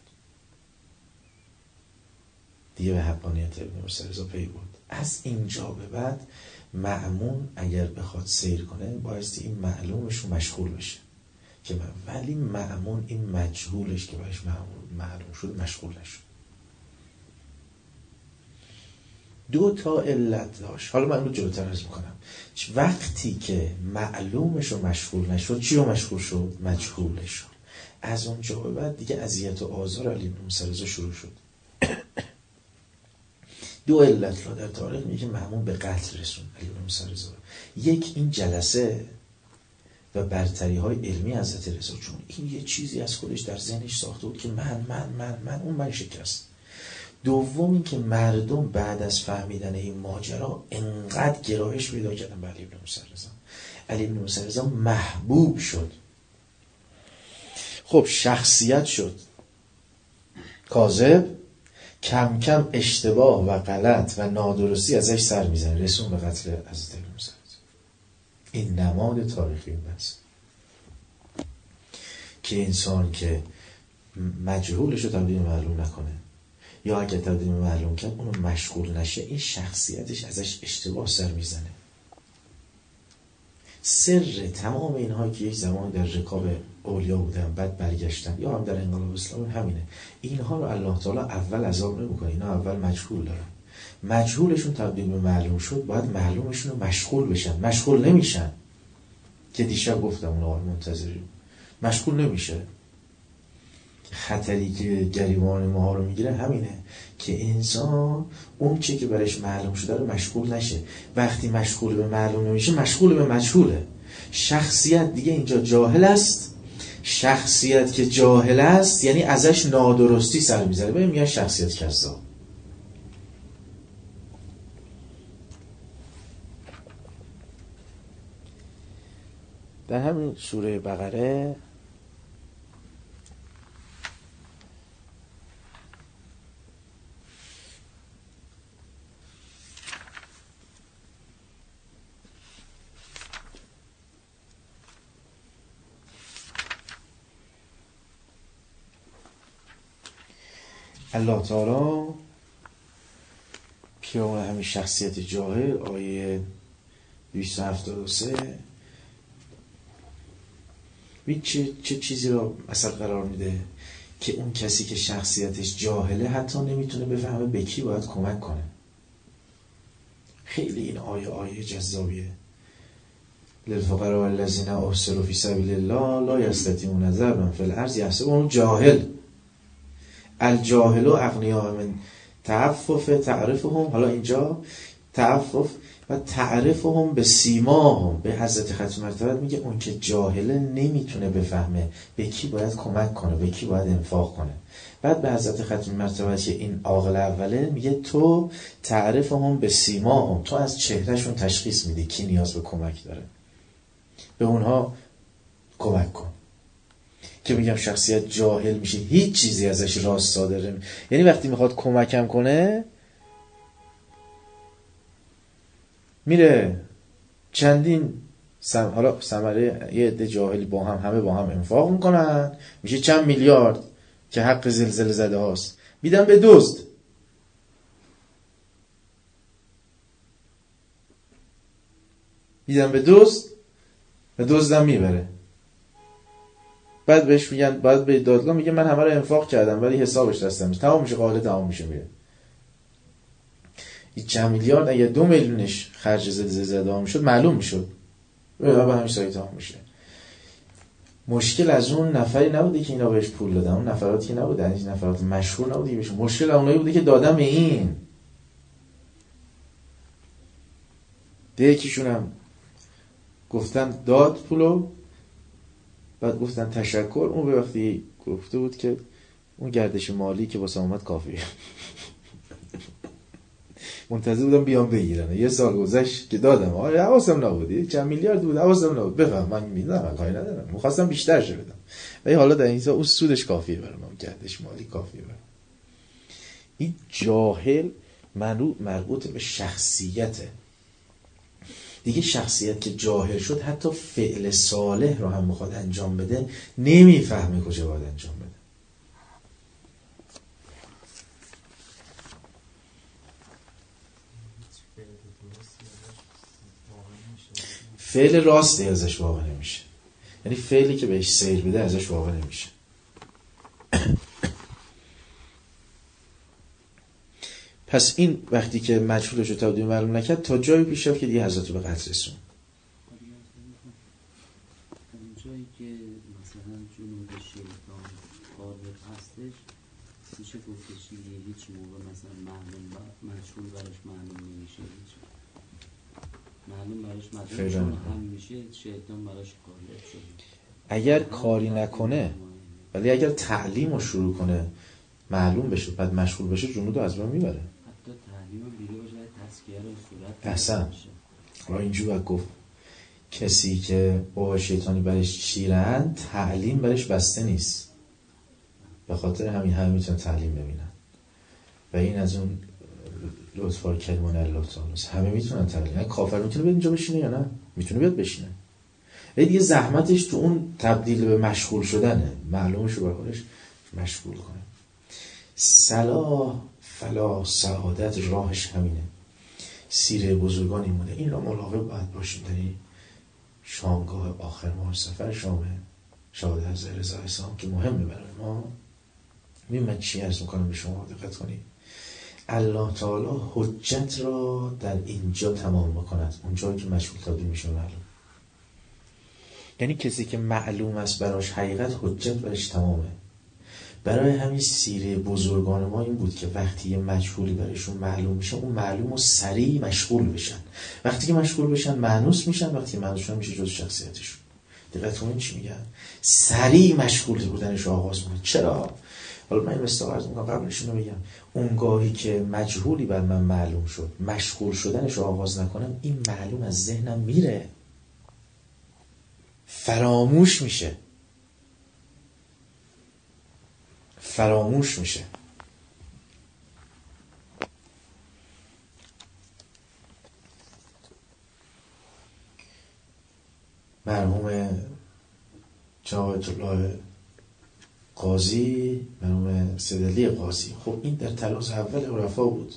دیگه به حقانیت ابن موسی رضا پی برد. از اینجا به بعد مأمون اگر بخواد سیر کنه بایستی این معلومش رو مشغول بشه که من، ولی مأمون این مجهولش که برایش معلوم شد مشغول نشد. دو تا علت داشت. حالا من رو جلوتر عرض میکنم. وقتی که معلومش رو مشغول نشد، چی رو مشغول شد؟ مجهولش شد. از اونجا به بعد دیگه اذیت و آزار علی بن موسی رضا شروع شد. دو علت را در تاریخ میگه مأمون به قتل رسون علی بن موسی رضا. یک این جلسه و برتری های علمی حضرت رضا، چون این یه چیزی از خودش در ذهنش ساخته بود که من من من من اون من شکست. دوم این که مردم بعد از فهمیدن این ماجرا انقدر گرایش پیدا کردن به علی بن موسی رضا. علی بن موسی رضا محبوب شد. خب شخصیت شد کاذب، کم کم اشتباه و غلط و نادرستی ازش سر میزنه، رسون به قتل حضرت علی بن موسی رضا. این نماد تاریخی است که انسان که مجهولش رو تبدیل معلوم نکنه، یا اگه تبدیل معلوم کرد اونو مشغول نشه، این شخصیتش ازش اشتباه سر میزنه. سر تمام اینها که یک زمان در رکاب اولیا بودن بعد برگشتن یا هم در انقلاب اسلام همینه. اینها رو الله تعالی اول عذاب نمیکنه، اینا اول مجهول دارن. مجهولشون تبدیل به معلوم شد، باید معلومشون رو مشغول بشن. مشغول نمیشن که دیشب گفتم اون آقای منتظری مشغول نمیشه. خطری که گریبان ما رو میگیره همینه که انسان اون چی که برش معلوم شده رو مشغول نشه. وقتی مشغول به معلوم نمیشه مشغول به مجهوله. شخصیت دیگه اینجا جاهل است. شخصیت که جاهل است یعنی ازش نادرستی سر میزنه، ببین میگن شخصیت کذاب. در همین سوره بقره الله تعالی پیرامون همین شخصیت جاهل آیه دویست و هفتاد و سه ببین چه, چه چیزی رو مثلا قرار میده که اون کسی که شخصیتش جاهله حتی نمیتونه بفهمه به کی باید کمک کنه. خیلی این آیه آیه جذابیه. للفقراء الذین احصروا فی سبیل الله لا یستطیعون ضربا فی الارض یحسبهم جاهل الجاهل و اغنیا من تعفف تعرفهم. حالا اینجا تعفف و تعرفهم به سیماهم. به حضرت ختم مرتبت میگه اون که جاهله نمیتونه بفهمه به کی باید کمک کنه، به کی باید انفاق کنه. بعد به حضرت ختم مرتبت که این عاقل اوله میگه تو تعرفهم به سیماهم، تو از چهرهشون تشخیص میدی کی نیاز به کمک داره، به اونها کمک کن. که میگم شخصیت جاهل میشه، هیچ چیزی ازش راست صادره. یعنی وقتی میخواد کمکم کنه میره چندین سم... حالا ثمره یه عده جاهلی با هم همه با هم انفاق میکنن، میشه چند میلیارد که حق زلزله زده هاست، میدن به دزد. میدن به دزد و دزدم میبره. بعد بهش میگن، بعد به دادگاه میگه من همه رو انفاق کردم ولی حسابش دستم نیست، تمام میشه، قاله تمام میشه، میره. این چند میلیارد اگه دو میلیونش خرج زلزله زده ها میشد معلوم میشد، به همین سایت تمام میشه. مشکل از اون نفری نبوده که اینا بهش پول دادن، اون نفراتی که نبودن، این نفرات مشهور نبوده که بهش، مشکل اونایی بوده که دادم این. یکیشون هم گفتن داد پولو، بعد گفتن تشکر، اون به وقتی گفته بود که اون گردش مالی که واسه اومد کافیه. منتظر بودم بیام بگیرن. یه سال گذشت که دادم، آره حواسم نبود، چند میلیارد بود حواسم نبود، بفهم من میدونم کاری ندارم، می‌خواستم بیشترش بدم ولی حالا در این سال اون سودش کافیه برام، اون گردش مالی کافیه برام. این جاهل مربوط به شخصیته دیگه. شخصیت که جاهل شد حتی فعل صالح رو هم میخواد انجام بده نمیفهمه کجا باید انجام بده. فعل راستی ازش واقع نمیشه، یعنی فعلی که بهش سیر بده ازش واقع نمیشه. پس این وقتی که مجهولش رو تبدیل معلوم نکرد تا جایی پیش رفت که دیگه حضرت رو به قتل رسون. اونجایی که مثلا جنود شیطان قادر هستش میشه گفتش که هیچ موقع مثلا معلوم مجهول براش معلوم نمیشه، معلوم براش معلوم چون هم میشه شیطان براش قادر شد. اگر کاری نکنه ولی اگر تعلیم رو شروع کنه معلوم بشه بعد مشغول بشه جنود رو از بین میبره. حتی تعلیم رو بیده باشه تزکیه رو صورت احسن. حالا اینجور باید گفت کسی که با شیطانی برش چیرن تعلیم برش بسته نیست، به خاطر همین همه میتونن تعلیم ببینن و این از اون لطفا کلمان الله تعالی همه میتونن تعلیم. کافر میتونه بیاد اینجا بشینه یا نه؟ میتونه بیاد بشینه. ولی دیگه زحمتش تو اون تبدیل به مشغول شدنه، معلومش رو برخورش مشغول کنه. صلاح فلاح سعادت راهش همینه. سیره بزرگان این بوده، این را مراقب باید باشیم در این شامگاه آخر ماه سفر شامه شهادت حضرت رضا اسلام که مهمه برای ما. من چی عرض میکنم به شما دقت کنید. الله تعالی حجت را در اینجا تمام بکند، اونجایی که مشغول تبدیل میشه معلوم. یعنی کسی که معلوم است براش حقیقت حجت برش تمامه. برای همین سیره بزرگان ما این بود که وقتی یه مجهولی برایشون معلوم میشه اون معلوم و سریع مشغول بشن. وقتی که مشغول بشن مانوس میشن، وقتی مانوس میشه جز شخصیتشون. دقت کنید چی میگن؟ سریع مشغول بودنش آغاز میکنه. چرا؟ حالا من این مستعارض میکنم قبلشون رو بگم. اونگاهی که مجهولی بر من معلوم شد مشغول شدنش آغاز نکنم این معلوم از ذهنم میره، فراموش میشه فراموش میشه مرحوم جواد الله قاضی، مرحوم سیدعلی قاضی، خب این در طراز اول عرفا بود.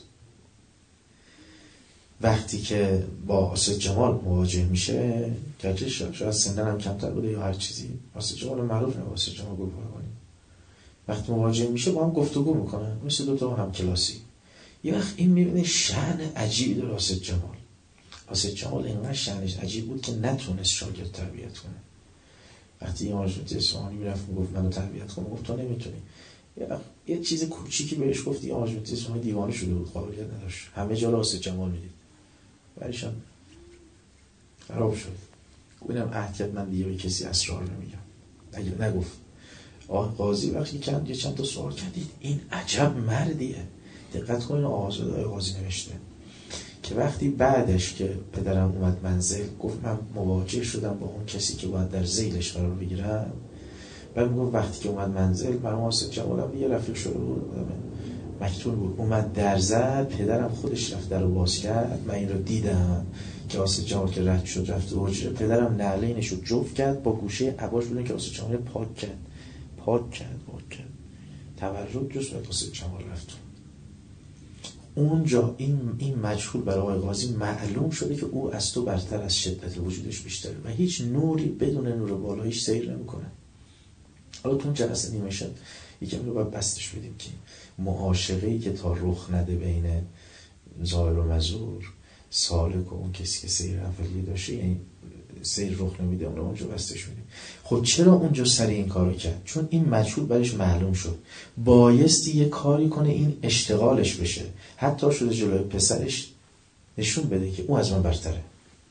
وقتی که با حسین جمال مواجه میشه گرچه شاید سنن هم کمتر بوده یا هر چیزی، حسین جمال معروف نه، حسین جمال گلپایگانی، وقتی مواجه میشه با هم گفتگو میکنن مثل دوتا هم کلاسی. یه وقت این میبینه شأن عجیبی داره حسین جمال. حسین جمال اینقدر شأنش عجیب بود که نتونست شاگرد تربیت کنه. وقتی امام حجت اصفهانی میرفت میگفت منو تربیت کن، گفت تو نمیتونی. یه چیز کوچیکی بهش گفتی آجوتی شما دیوانه شده بود، قابلیت نداشت، همه جا رو حسین جمال میدید، برایشان خراب شد. اینم عهد کرد من دیگه به کسی اسرار نمیگم. نگه نگفت. آقا قاضی وقتی چند یه چند تا سوال کردید، این عجب مردیه. دقت کنین آقازاده آقای قاضی نوشته که وقتی بعدش که پدرم اومد منزل گفت من مواجه شدم با اون کسی که باید در ذیلش قرار بگیرم، بعد میگفت وقتی که اومد منزل برام واسه جوالم یه رفیق شده بود مکتول بود، اومد در زد، پدرم خودش رفت در رو باز کرد، من این رو دیدم که آسه جمال که رد شد رفت حجره، پدرم نعلینش رو جفت کرد با گوشه عباش بودن که آسه جمال پاک کرد پاک کرد پاک کرد تورد جز باید آسه جمال رفت. اونجا این این مجهول برای آقای قاضی معلوم شده که او از تو برتر، از شدت وجودش بیشتره و هیچ نوری بدون نور بالایش سیر نمیکنه. حالا تو اون جلسه نیمه شب یکم رو باید بستش بدیم که معاشقه‌ای که تا رخ نده بین زائر و مزور، سالک و اون کسی که سیر اولیه داشته، یعنی سیر رخ نمیده، اون رو اونجا بستش بدیم. خب چرا اونجا سری این کارو کرد؟ چون این مجهول برش معلوم شد، بایستی یه کاری کنه این اشتغالش بشه، حتی شده جلوی پسرش نشون بده که اون از من برتره.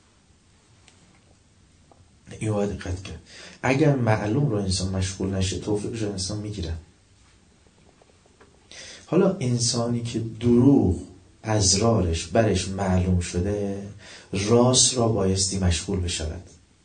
این باید دقت کرد. اگر معلوم رو انسان مشغول نشه توفیقش رو انسان میگیره. حالا انسانی که دروغ ازرارش برش معلوم شده، راست را بایستی مشغول بشود.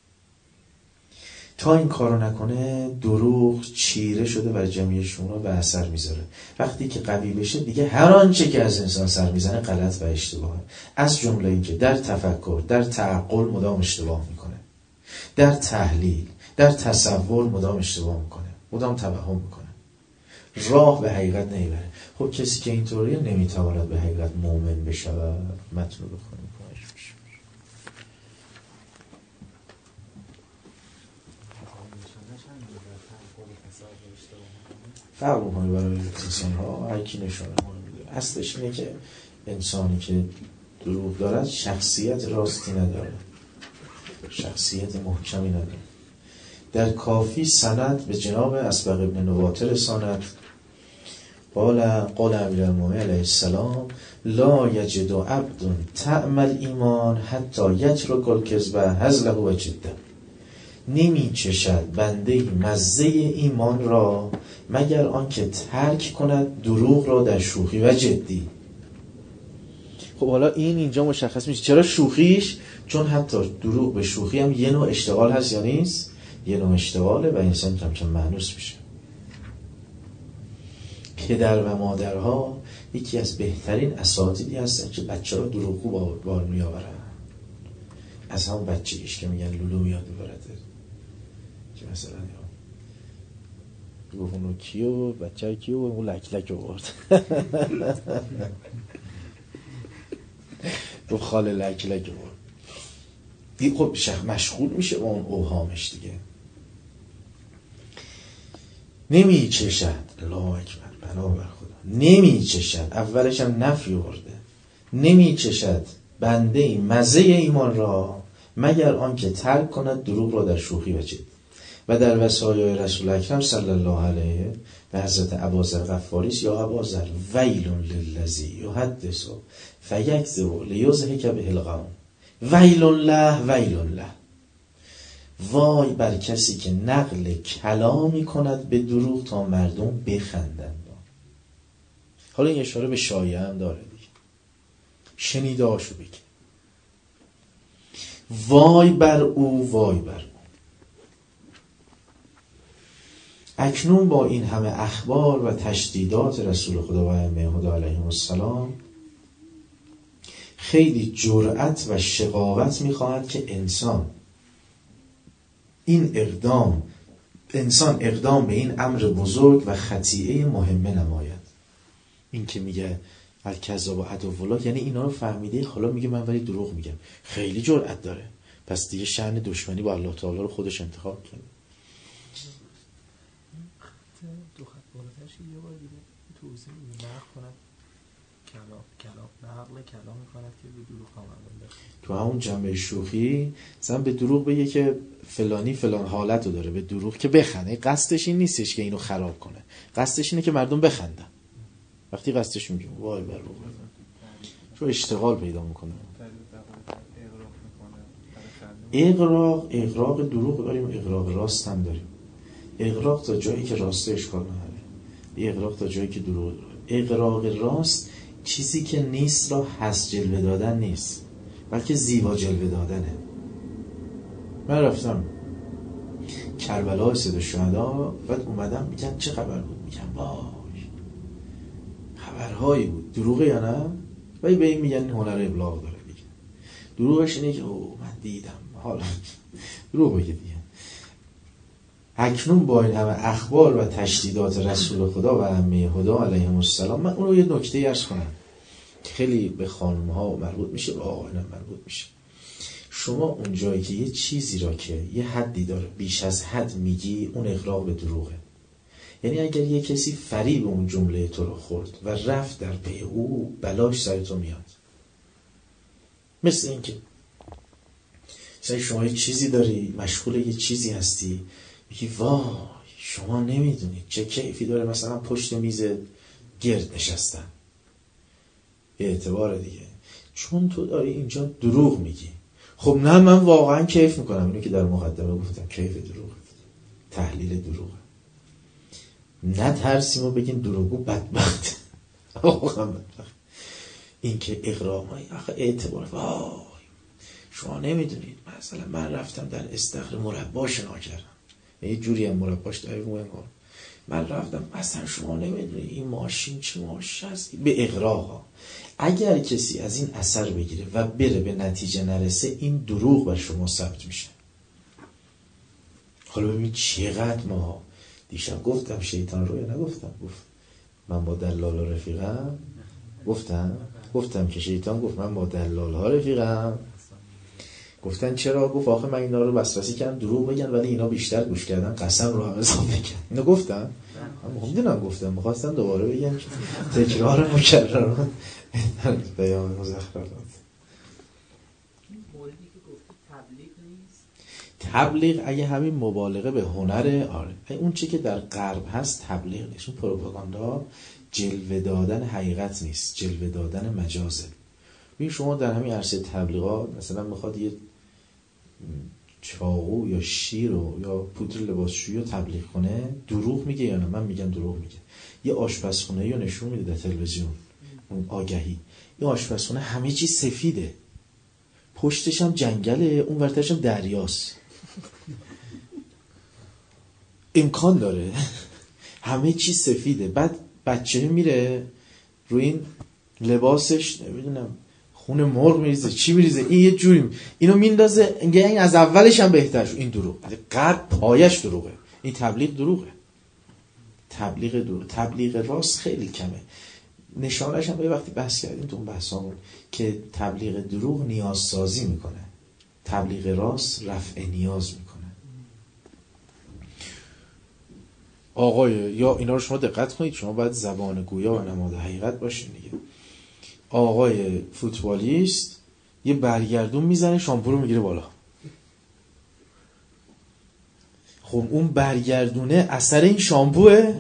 تا این کارو نکنه دروغ چیره شده و جمعی شما به اثر میذاره. وقتی که قوی بشه دیگه هر آنچه که از انسان سر میزنه غلط و اشتباهه، از جمله این که در تفکر، در تعقل مدام اشتباه میکنه، در تحلیل، در تصور مدام اشتباه میکنه، مدام توهم میکنه، راه به حقیقت نمیبره. خب کسی که اینطوریه نمیتواند به حقیقت مؤمن بشه. متن رو بخونیم کمش بشه. فرق میکنه برای انسان ها، هر کی نشانه میده. اصلش اینه که انسانی که دروغ دارد شخصیت راستی نداره، شخصیت محکمی نداره. در کافی سند به جناب اسبق ابن نواطه رساند قال قال امیرالمومنین علیه السلام لا یجد عبد طعم الایمان حتی یترک الکذب هزله و جده. نمی چشد بنده مزه ایمان را مگر آنکه ترک کند دروغ را در شوخی و جدی. خب حالا این اینجا مشخص میشه چرا شوخیش، چون حتی دروغ به شوخی هم یه نوع اشتغال هست یا نیست، یه نوع اشتغاله و انسان کم کم مانوس میشه. پدر و مادرها یکی از بهترین اساتیدی هستن که بچه را دروغگو بار میآورن. از هم بچگیش که میگن لولو یاد ببرده، که مثلا یا گفت اونو کیو بچه کیو اون لک لک آورد گفت خاله لک لک آورد. دیگه خب شخ مشغول میشه با اون اوهامش دیگه. نمی چشد، الله اکبر، بنا بر خدا، نمی چشد، اولش هم نفی ورده، نمی چشد بنده ای مزه ایمان را مگر آنکه ترک کند دروغ را در شوخی و جد. و در وصایای رسول اکرم صلی الله علیه به حضرت ابوذر غفاری است یا ابوذر ویل للذی یحدث فیکذب لیضحک به القوم ویل له ویل له. وای بر کسی که نقل کلامی کند به دروغ تا مردم بخندند. حالا این اشاره به شایعه هم داره دیگه، شنیده هاشو بگی. وای بر او، وای بر او. اکنون با این همه اخبار و تشدیدات رسول خدا و ائمه خدا علیهم السلام خیلی جرأت و شقاوت میخواهد که انسان این اقدام انسان اقدام به این امر بزرگ و خطیئه مهمه نماید. این که میگه الکذاب و عدو الله، یعنی اینا رو فهمیده، حالا میگه من ولی دروغ میگم، خیلی جرأت داره، پس دیگه شأن دشمنی با الله تعالی رو خودش انتخاب کرده. دو خط بالاترش یه بار دیگه توضیح نقل کنم کلام کلام نقل کلام میکند که به دروغ آمدن. تو همون جنبه شوخی مثلا به دروغ بگه که فلانی فلان حالت رو داره، به دروغ که بخنده. قصدش این نیستش که اینو خراب کنه، قصدش اینه که مردم بخندن. وقتی قصدش میگه وای بر روح، چون اشتغال پیدا میکنه. اغراق اغراق دروغ داریم، اغراق راست هم داریم. اغراق تا جایی که راسته اشکال نداره، اغراق تا جایی که دروغ داره. اغراق راست چیزی که نیست را هست جلوه دادن نیست، بلکه زیبا جلوه دادنه. من رفتم کربلا سید الشهدا، بعد اومدم میگن چه خبر بود؟ میگن وای خبرهایی بود. دروغه یا نه؟ ولی به این میگن هنر ابلاغ داره دیگه. دروغش اینه که او من دیدم، حالا دروغ بگه دیگه. اکنون با این همه اخبار و تشدیدات رسول خدا و ائمه هدا علیهم السلام، من اون رو یه نکته عرض کنم خیلی به خانم ها مربوط میشه، به آقایان مربوط میشه. شما اون جایی که یه چیزی را که یه حدی داره بیش از حد میگی، اون اغراق به دروغه. یعنی اگر یه کسی فریب اون جمله تو رو خورد و رفت در پی او، بلاش سر تو میاد. مثل این که مثلا شما یه چیزی داری، مشغول یه چیزی هستی، میگی وای شما نمیدونید چه کیفی داره مثلا پشت میز گرد نشستن. به اعتبار دیگه چون تو داری اینجا دروغ میگی. خب نه من واقعا کیف میکنم، اینو که در مقدمه گفتم کیف دروغه، تحلیل دروغه. نه ترسیم و بگین دروغگو بدبخت، واقعا بدبخت. این که اغراقای آخه اعتبار، وای شما نمیدونید مثلا من رفتم در استخر مربا شنا کردم، یه جوری هم مرباش داریم انگار، من رفتم مثلا شما نمیدونید این ماشین چه ماشین هست. به اغراق. اگر کسی از این اثر بگیره و بره به نتیجه نرسه، این دروغ بر شما ثبت میشه. حالا ببین چقدر ما دیشب گفتم شیطان رو یا نگفتم؟ گفت من با دلال ها رفیقم. گفتم گفتم که شیطان گفت من با دلال ها رفیقم. گفتن چرا؟ گفت آخه من اینا رو وسوسه کردم دروغ بگن ولی اینا بیشتر گوش کردن، قسم رو هم اضافه کردن. اینو گفتم؟ من میدونم گفتم، می‌خواستم دوباره بگم که تکرار مکرر بیان مزخرفات. موردی که گفتی تبلیغ نیست؟ تبلیغ اگه همین مبالغه به هنر، آره اون چی که در غرب هست تبلیغ نیست. اون پروپاگاندا جلوه دادن حقیقت نیست، جلوه دادن مجازه. ببین شما در همین عرصه تبلیغات مثلا میخواد یه چاقو یا شیر رو یا پودر لباسشویی رو تبلیغ کنه، دروغ میگه یا نه؟ من میگم دروغ میگه. یه آشپزخونه رو نشون میده در تلویزیون، اون آگهی، این آشپزخونه همه چی سفیده، پشتش هم جنگله، اون ورتش هم دریاست، امکان داره همه چی سفیده. بعد بچه میره روی این لباسش نمیدونم خون مرغ میریزه چی میریزه، این یه جوری اینو میندازه انگار این از اولش هم بهتر شد. این دروغ، قرب پایش دروغه. این تبلیغ دروغه، تبلیغ دروغ. تبلیغ راست خیلی کمه. نشانش هم به وقتی بحث کردیم تو اون بحثامون که تبلیغ دروغ نیاز سازی میکنه، تبلیغ راست رفع نیاز میکنه. آقای یا اینا رو شما دقت کنید، شما باید زبان گویا و نماد حقیقت باشین دیگه. آقای فوتبالیست یه برگردون میزنه، شامپو رو میگیره بالا. خب اون برگردونه اثر این شامپوه؟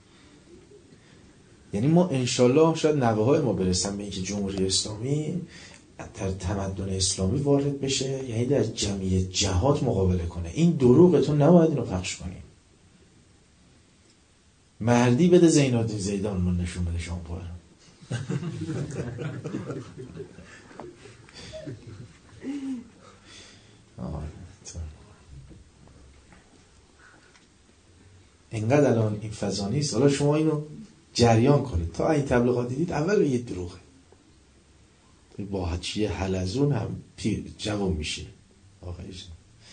یعنی ما انشالله شاید نوه های ما برسن به اینکه جمهوری اسلامی در تمدن اسلامی وارد بشه، یعنی در جمعی جهات مقابله کنه. این دروغ تو نباید اینو پخش کنی. مردی بده زینالدین زیدان من نشون بده شامپو رو. اینقدر الان این فضا نیست. حالا شما اینو جریان کنید تا این تبلیغات دیدید اول به یه دروغه، با هچیه حلزون هم پیر جوان میشه. آقایش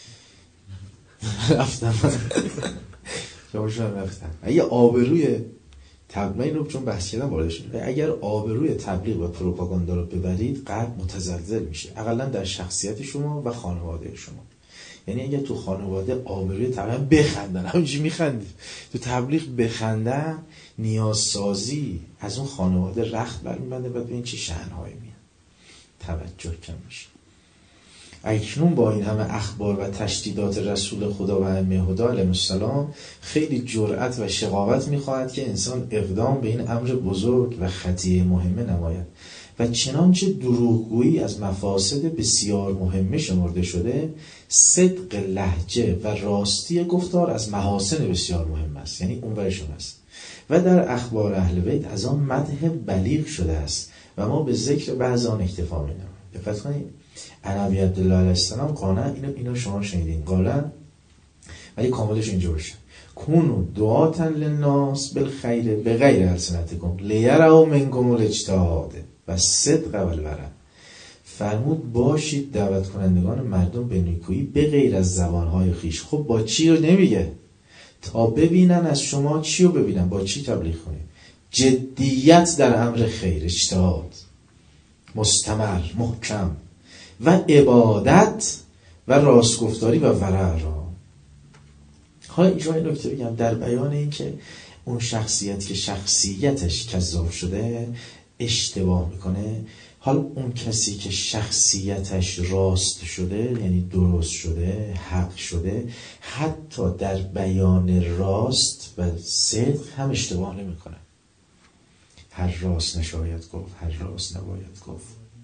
رفتم شما رفتم اگه آبروی تبلیغ اینو چون بحث کردم واردش شد، اگر آبروی تبلیغ و پروپاگاندا رو ببرید قلب متزلزل میشه، اقلا در شخصیت شما و خانواده شما. یعنی اگه تو خانواده آبروی طبعا بخندن، همونجوری میخندیم تو تبلیغ بخندن، نیازسازی از اون خانواده رخت برمیبنده و ببین چه شأن‌هایی میاد، توجه کم میشه. اکنون با این همه اخبار و تشدیدات رسول خدا و ائمه هدی علیهم السلام خیلی جرأت و شقاوت میخواهد که انسان اقدام به این امر بزرگ و خطیه مهمه نماید و چنانچه دروغگویی از مفاسد بسیار مهمه شمرده شده، صدق لهجه و راستی گفتار از محاسن بسیار مهم است، یعنی اون ورشون است. و در اخبار اهل بیت از آن مدح بلیغ شده است و ما به ذکر بعض آن اکتفا می‌نماییم. دقت کنید، نبی عبدالله علیه السلام قانع، اینو اینو شما شنیدین قانع، ولی کاملش اینجا باشه: کونوا دعاة للناس بالخیر بغیر السنتکم لیروا منکم الاجتهاد و صدق و الورع. فرمود باشید دعوت کنندگان مردم به نیکویی به غیر از زبانهای خیش. خب با چی رو نمیگه؟ تا ببینن از شما چی رو ببینن، با چی تبلیغ کنید؟ جدیت در امر خیر، اجتهاد مستمر محکم و عبادت و راستگفتاری و ورع را. حالا اینجا این نکته بگم در بیان این که اون شخصیت که شخصیتش کذاب شده اشتباه میکنه، حالا اون کسی که شخصیتش راست شده یعنی درست شده، حق شده، حتی در بیان راست و صدق هم اشتباه نمیکنه. هر راست نشاید گفت، هر راست نباید گفت.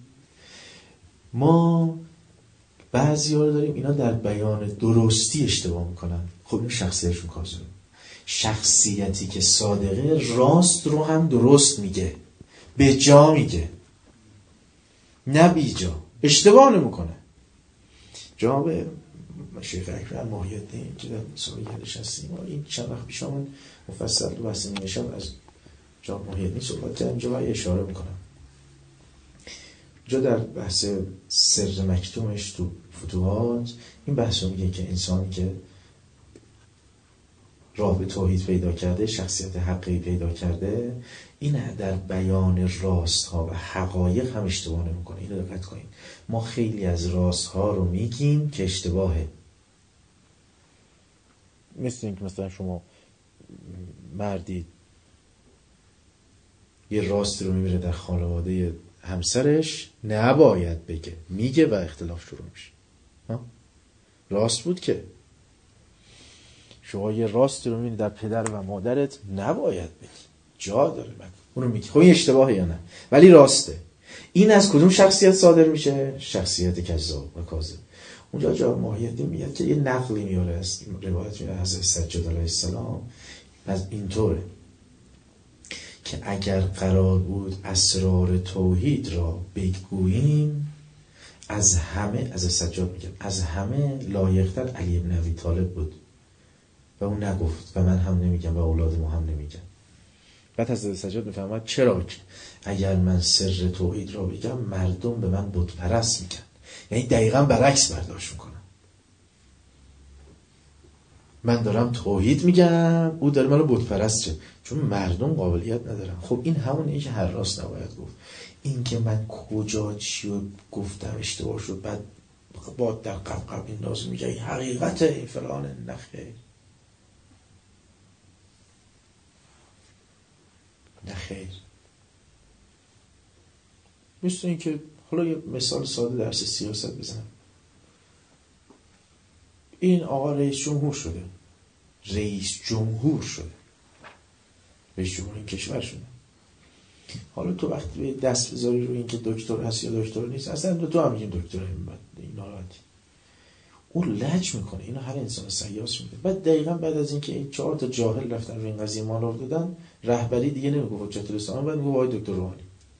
ما بعضی ها داریم اینا در بیان درستی اشتباه میکنن، خب این شخصیتشون کاذبه. شخصیتی که صادقه راست رو هم درست میگه، به جا میگه، نه بی جا، اشتباه نمیکنه. جناب شیخ اکبر محی الدین که در سایه نشستیم، این چند وقت پیش من مفصل تو بحث نیمه شب از جناب محی الدین صحبت کردم، اینجا باید اشاره میکنم. جا در بحث سر مکتومش تو فتوحات این بحث رو میگه که انسانی که راه به توحید پیدا کرده، شخصیت حقی پیدا کرده، این در بیان راست ها و حقایق هم اشتباه نمیکنه. اینو دقت کنید، ما خیلی از راست ها رو میگیم که اشتباهه. مثل این که مثلا شما مردی یه راست رو میبره در خانواده همسرش، نباید بگه، میگه و اختلاف شروع میشه. راست بود که شما یه راست رو میبینی در پدر و مادرت، نباید بگی، جا داره بگی، اونو میگی. خب این اشتباهه یا نه؟ ولی راسته. این از کدوم شخصیت صادر میشه؟ شخصیت کذاب و کاذب. اونجا جا محی الدین میگه که یه نقلی میاره از روایت میاره حضرت سجاد علیه السلام، از اینطوره که اگر قرار بود اسرار توحید را بگوییم، از همه، از سجاد میگم، از همه لایق‌تر علی بن ابی طالب بود و اون نگفت و من هم نمیگم و اولاد ما هم نمیگن. بعد حضرت سجاد میفهمد چرا که اگر من سر توحید را بگم مردم به من بت پرست میگن، یعنی دقیقاً برعکس برداشت میکنن. من دارم توحید میگم، او داره منو بت پرست چه؟ چون مردم قابلیت ندارن. خب این همونه که هر راست نباید گفت. این که من کجا چی رو گفتم اشتباه شد، بعد با در قبقب این ناز میگه این حقیقته، این فلانه، نخیر نخیر. مثل این که حالا یه مثال ساده درس سیاست بزنم. این آقا رئیس جمهور شده، رئیس جمهور شده، رئیس جمهور این کشور شده. حالا تو وقتی دست بذاری روی این که دکتر هست یا دکتر نیست، اصلا دو تو هم میگیم دکتر، این ناراحتی، اون لج میکنه. اینو هر انسان سیاس میده. بعد دقیقاً بعد از اینکه این چهار تا جاهل رفتن روی این قضیه مالور دادن، رهبری دیگه نمیگه حجت الاسلام، بعد میگه وای دکتر روحانی.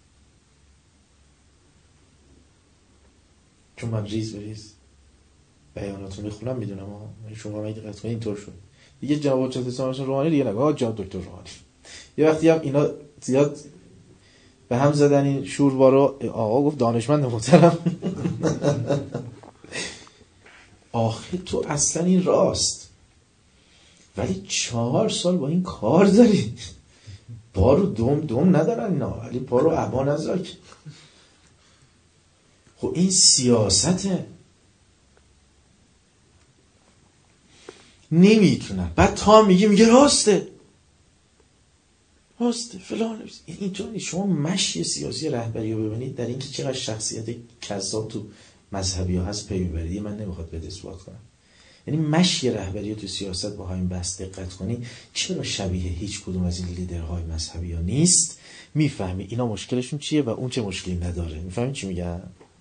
چون من ریز به ریز بیاناتو میخونم میدونم ها، شما هم دقت کنید اینطور شد دیگه. جناب حجت الاسلام روحانی دیگه نگه جناب دکتر روحانی. یه وقتی هم اینا زیاد به هم زدن این شوربارو، آقا گفت دانشمند محترم آخه تو اصلا این راست، ولی چهار سال با این کار داری، پا رو دم دم ندارن اینا، ولی پا رو عبا نزاک. خب این سیاسته. نمیتونن. بعد تا میگه میگه راسته راسته فلان. اینطور نیست. شما مشی سیاسی رهبری رو ببینید در اینکه چقدر شخصیت کذاب تو مذهبی ها هست پی میبرید. من نمیخواد بده اثبات کنم. یعنی مشی رهبری تو سیاست با همین بحث دقت کنی چرا شبیه هیچ کدوم از این لیدرهای مذهبی ها نیست. میفهمی اینا مشکلشون چیه و اون چه مشکلی نداره. میفهمی چی میگم؟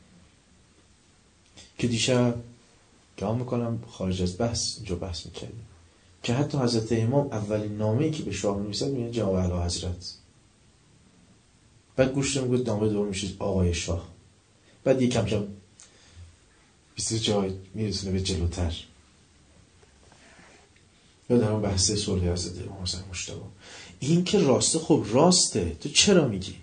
که دیشب گام میکنم خارج از بحث اینجا بحث میکردیم که حتی حضرت امام اولین نامه‌ای که به شاه می‌نویسد میگه جناب اعلی حضرت. بعد گوش میگه نامه دوم میشه آقای شاه. بعد یک کم کم بیست جای میرسونه به جلوتر. یا در اون بحث صلح حضرت امام حسین مجتبی. این که راسته، خب راسته، تو چرا میگی؟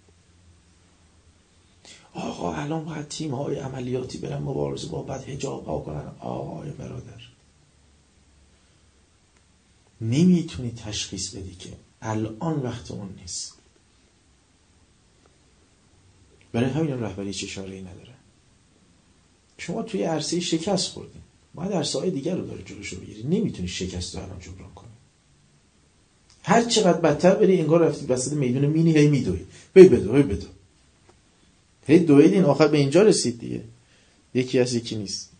آقا الان باید تیم‌های عملیاتی برن مبارزه با بد حجاب‌ها کنن. آقای برادر نمیتونی تشخیص بدی که الان وقت اون نیست. برای همین رهبری چه چاره‌ای نداره. شما توی عرصه شکست خوردین، باید عرصه‌های دیگر رو داره جلوشو بگیری. نمیتونی شکست رو الان جبران کنی. هر چقدر بدتر بری انگار رفتی وسط میدون مینی هی میدوی. هی بدو هی بدو. هی دویدین آخر به اینجا رسید دیگه. یکی از یکی نیست.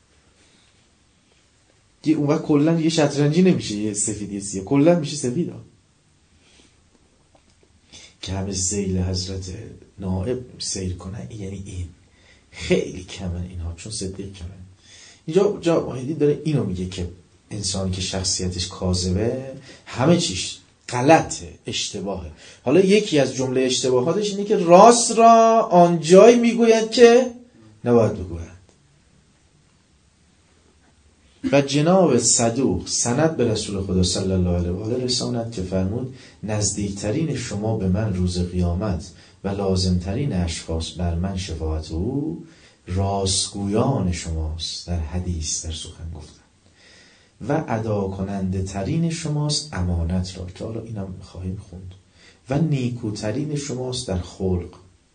که اون وقت کلا یه شطرنجی نمیشه یه سفیدی سیاه، کلا میشه سفید ها. که همه ذیل حضرت نائب سیر کنن یعنی این خیلی کمن اینها، چون صدیق کمن. اینجا جا واحدی داره اینو میگه که انسانی که شخصیتش کاذبه همه چیش غلطه، اشتباهه. حالا یکی از جمله اشتباهاتش اینه که راست را آنجایی میگوید که نباید بگوید. و جناب صدوق سند به رسول خدا صلی الله علیه و آله رساند که فرمود نزدیکترین شما به من روز قیامت و لازمترین اشخاص بر من شفاعت او راستگویان شماست در حدیث در سخن گفتن و ادا کننده ترین شماست امانت را که حالا اینم خواهیم خوند و نیکوترین شماست در خلق.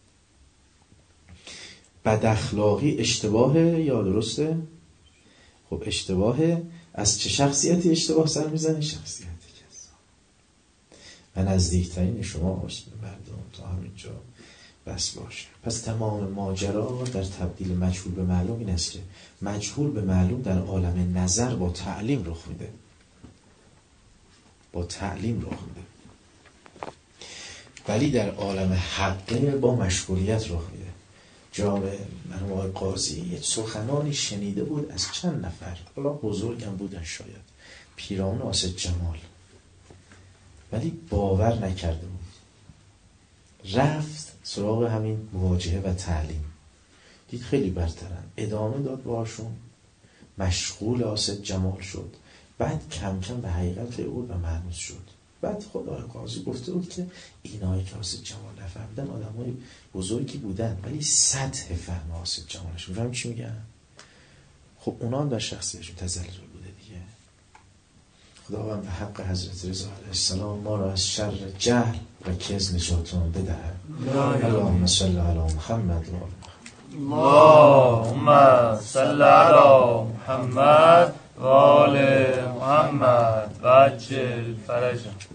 بد اخلاقی اشتباهه یا درسته؟ خب اشتباهه. از چه شخصیتی اشتباه سر میزنه؟ شخصیتی کذاب. و نزدیکترین شماست به مردم. تا همینجا بس باشه. پس تمام ماجرا در تبدیل مجهول به معلوم این است که مجهول به معلوم در عالم نظر با تعلیم رخ میده. با تعلیم رخ میده. ولی در عالم حقه با مشغولیت رخ میده. جامع مرحوم آقای قاضی یه سخنانی شنیده بود از چند نفر، حالا بزرگم بودن شاید، پیرامون آسد جمال، ولی باور نکرده بود. رفت سراغ همین مواجهه و تعلیم، دید خیلی برترن، ادامه داد باشون، مشغول آسد جمال شد. بعد کم کم به حقیقت فهمید و مهنوز شد. بعد خدای قاضی گفته بود که اینایی که آسد جمال نفهمیدن آدمای بزرگی بودن ولی سطح فهم آسد جمالش میفهم چی میگن. خب اونا هم در شخصیتشون تزلزل بوده دیگه. خداوند به حق حضرت رضا علیه السلام ما را از شر جهل و کذب نجاتمون بدهد. اللهم صل علی محمد و اللهم صل علی محمد و آل محمد و عجل فرجهم.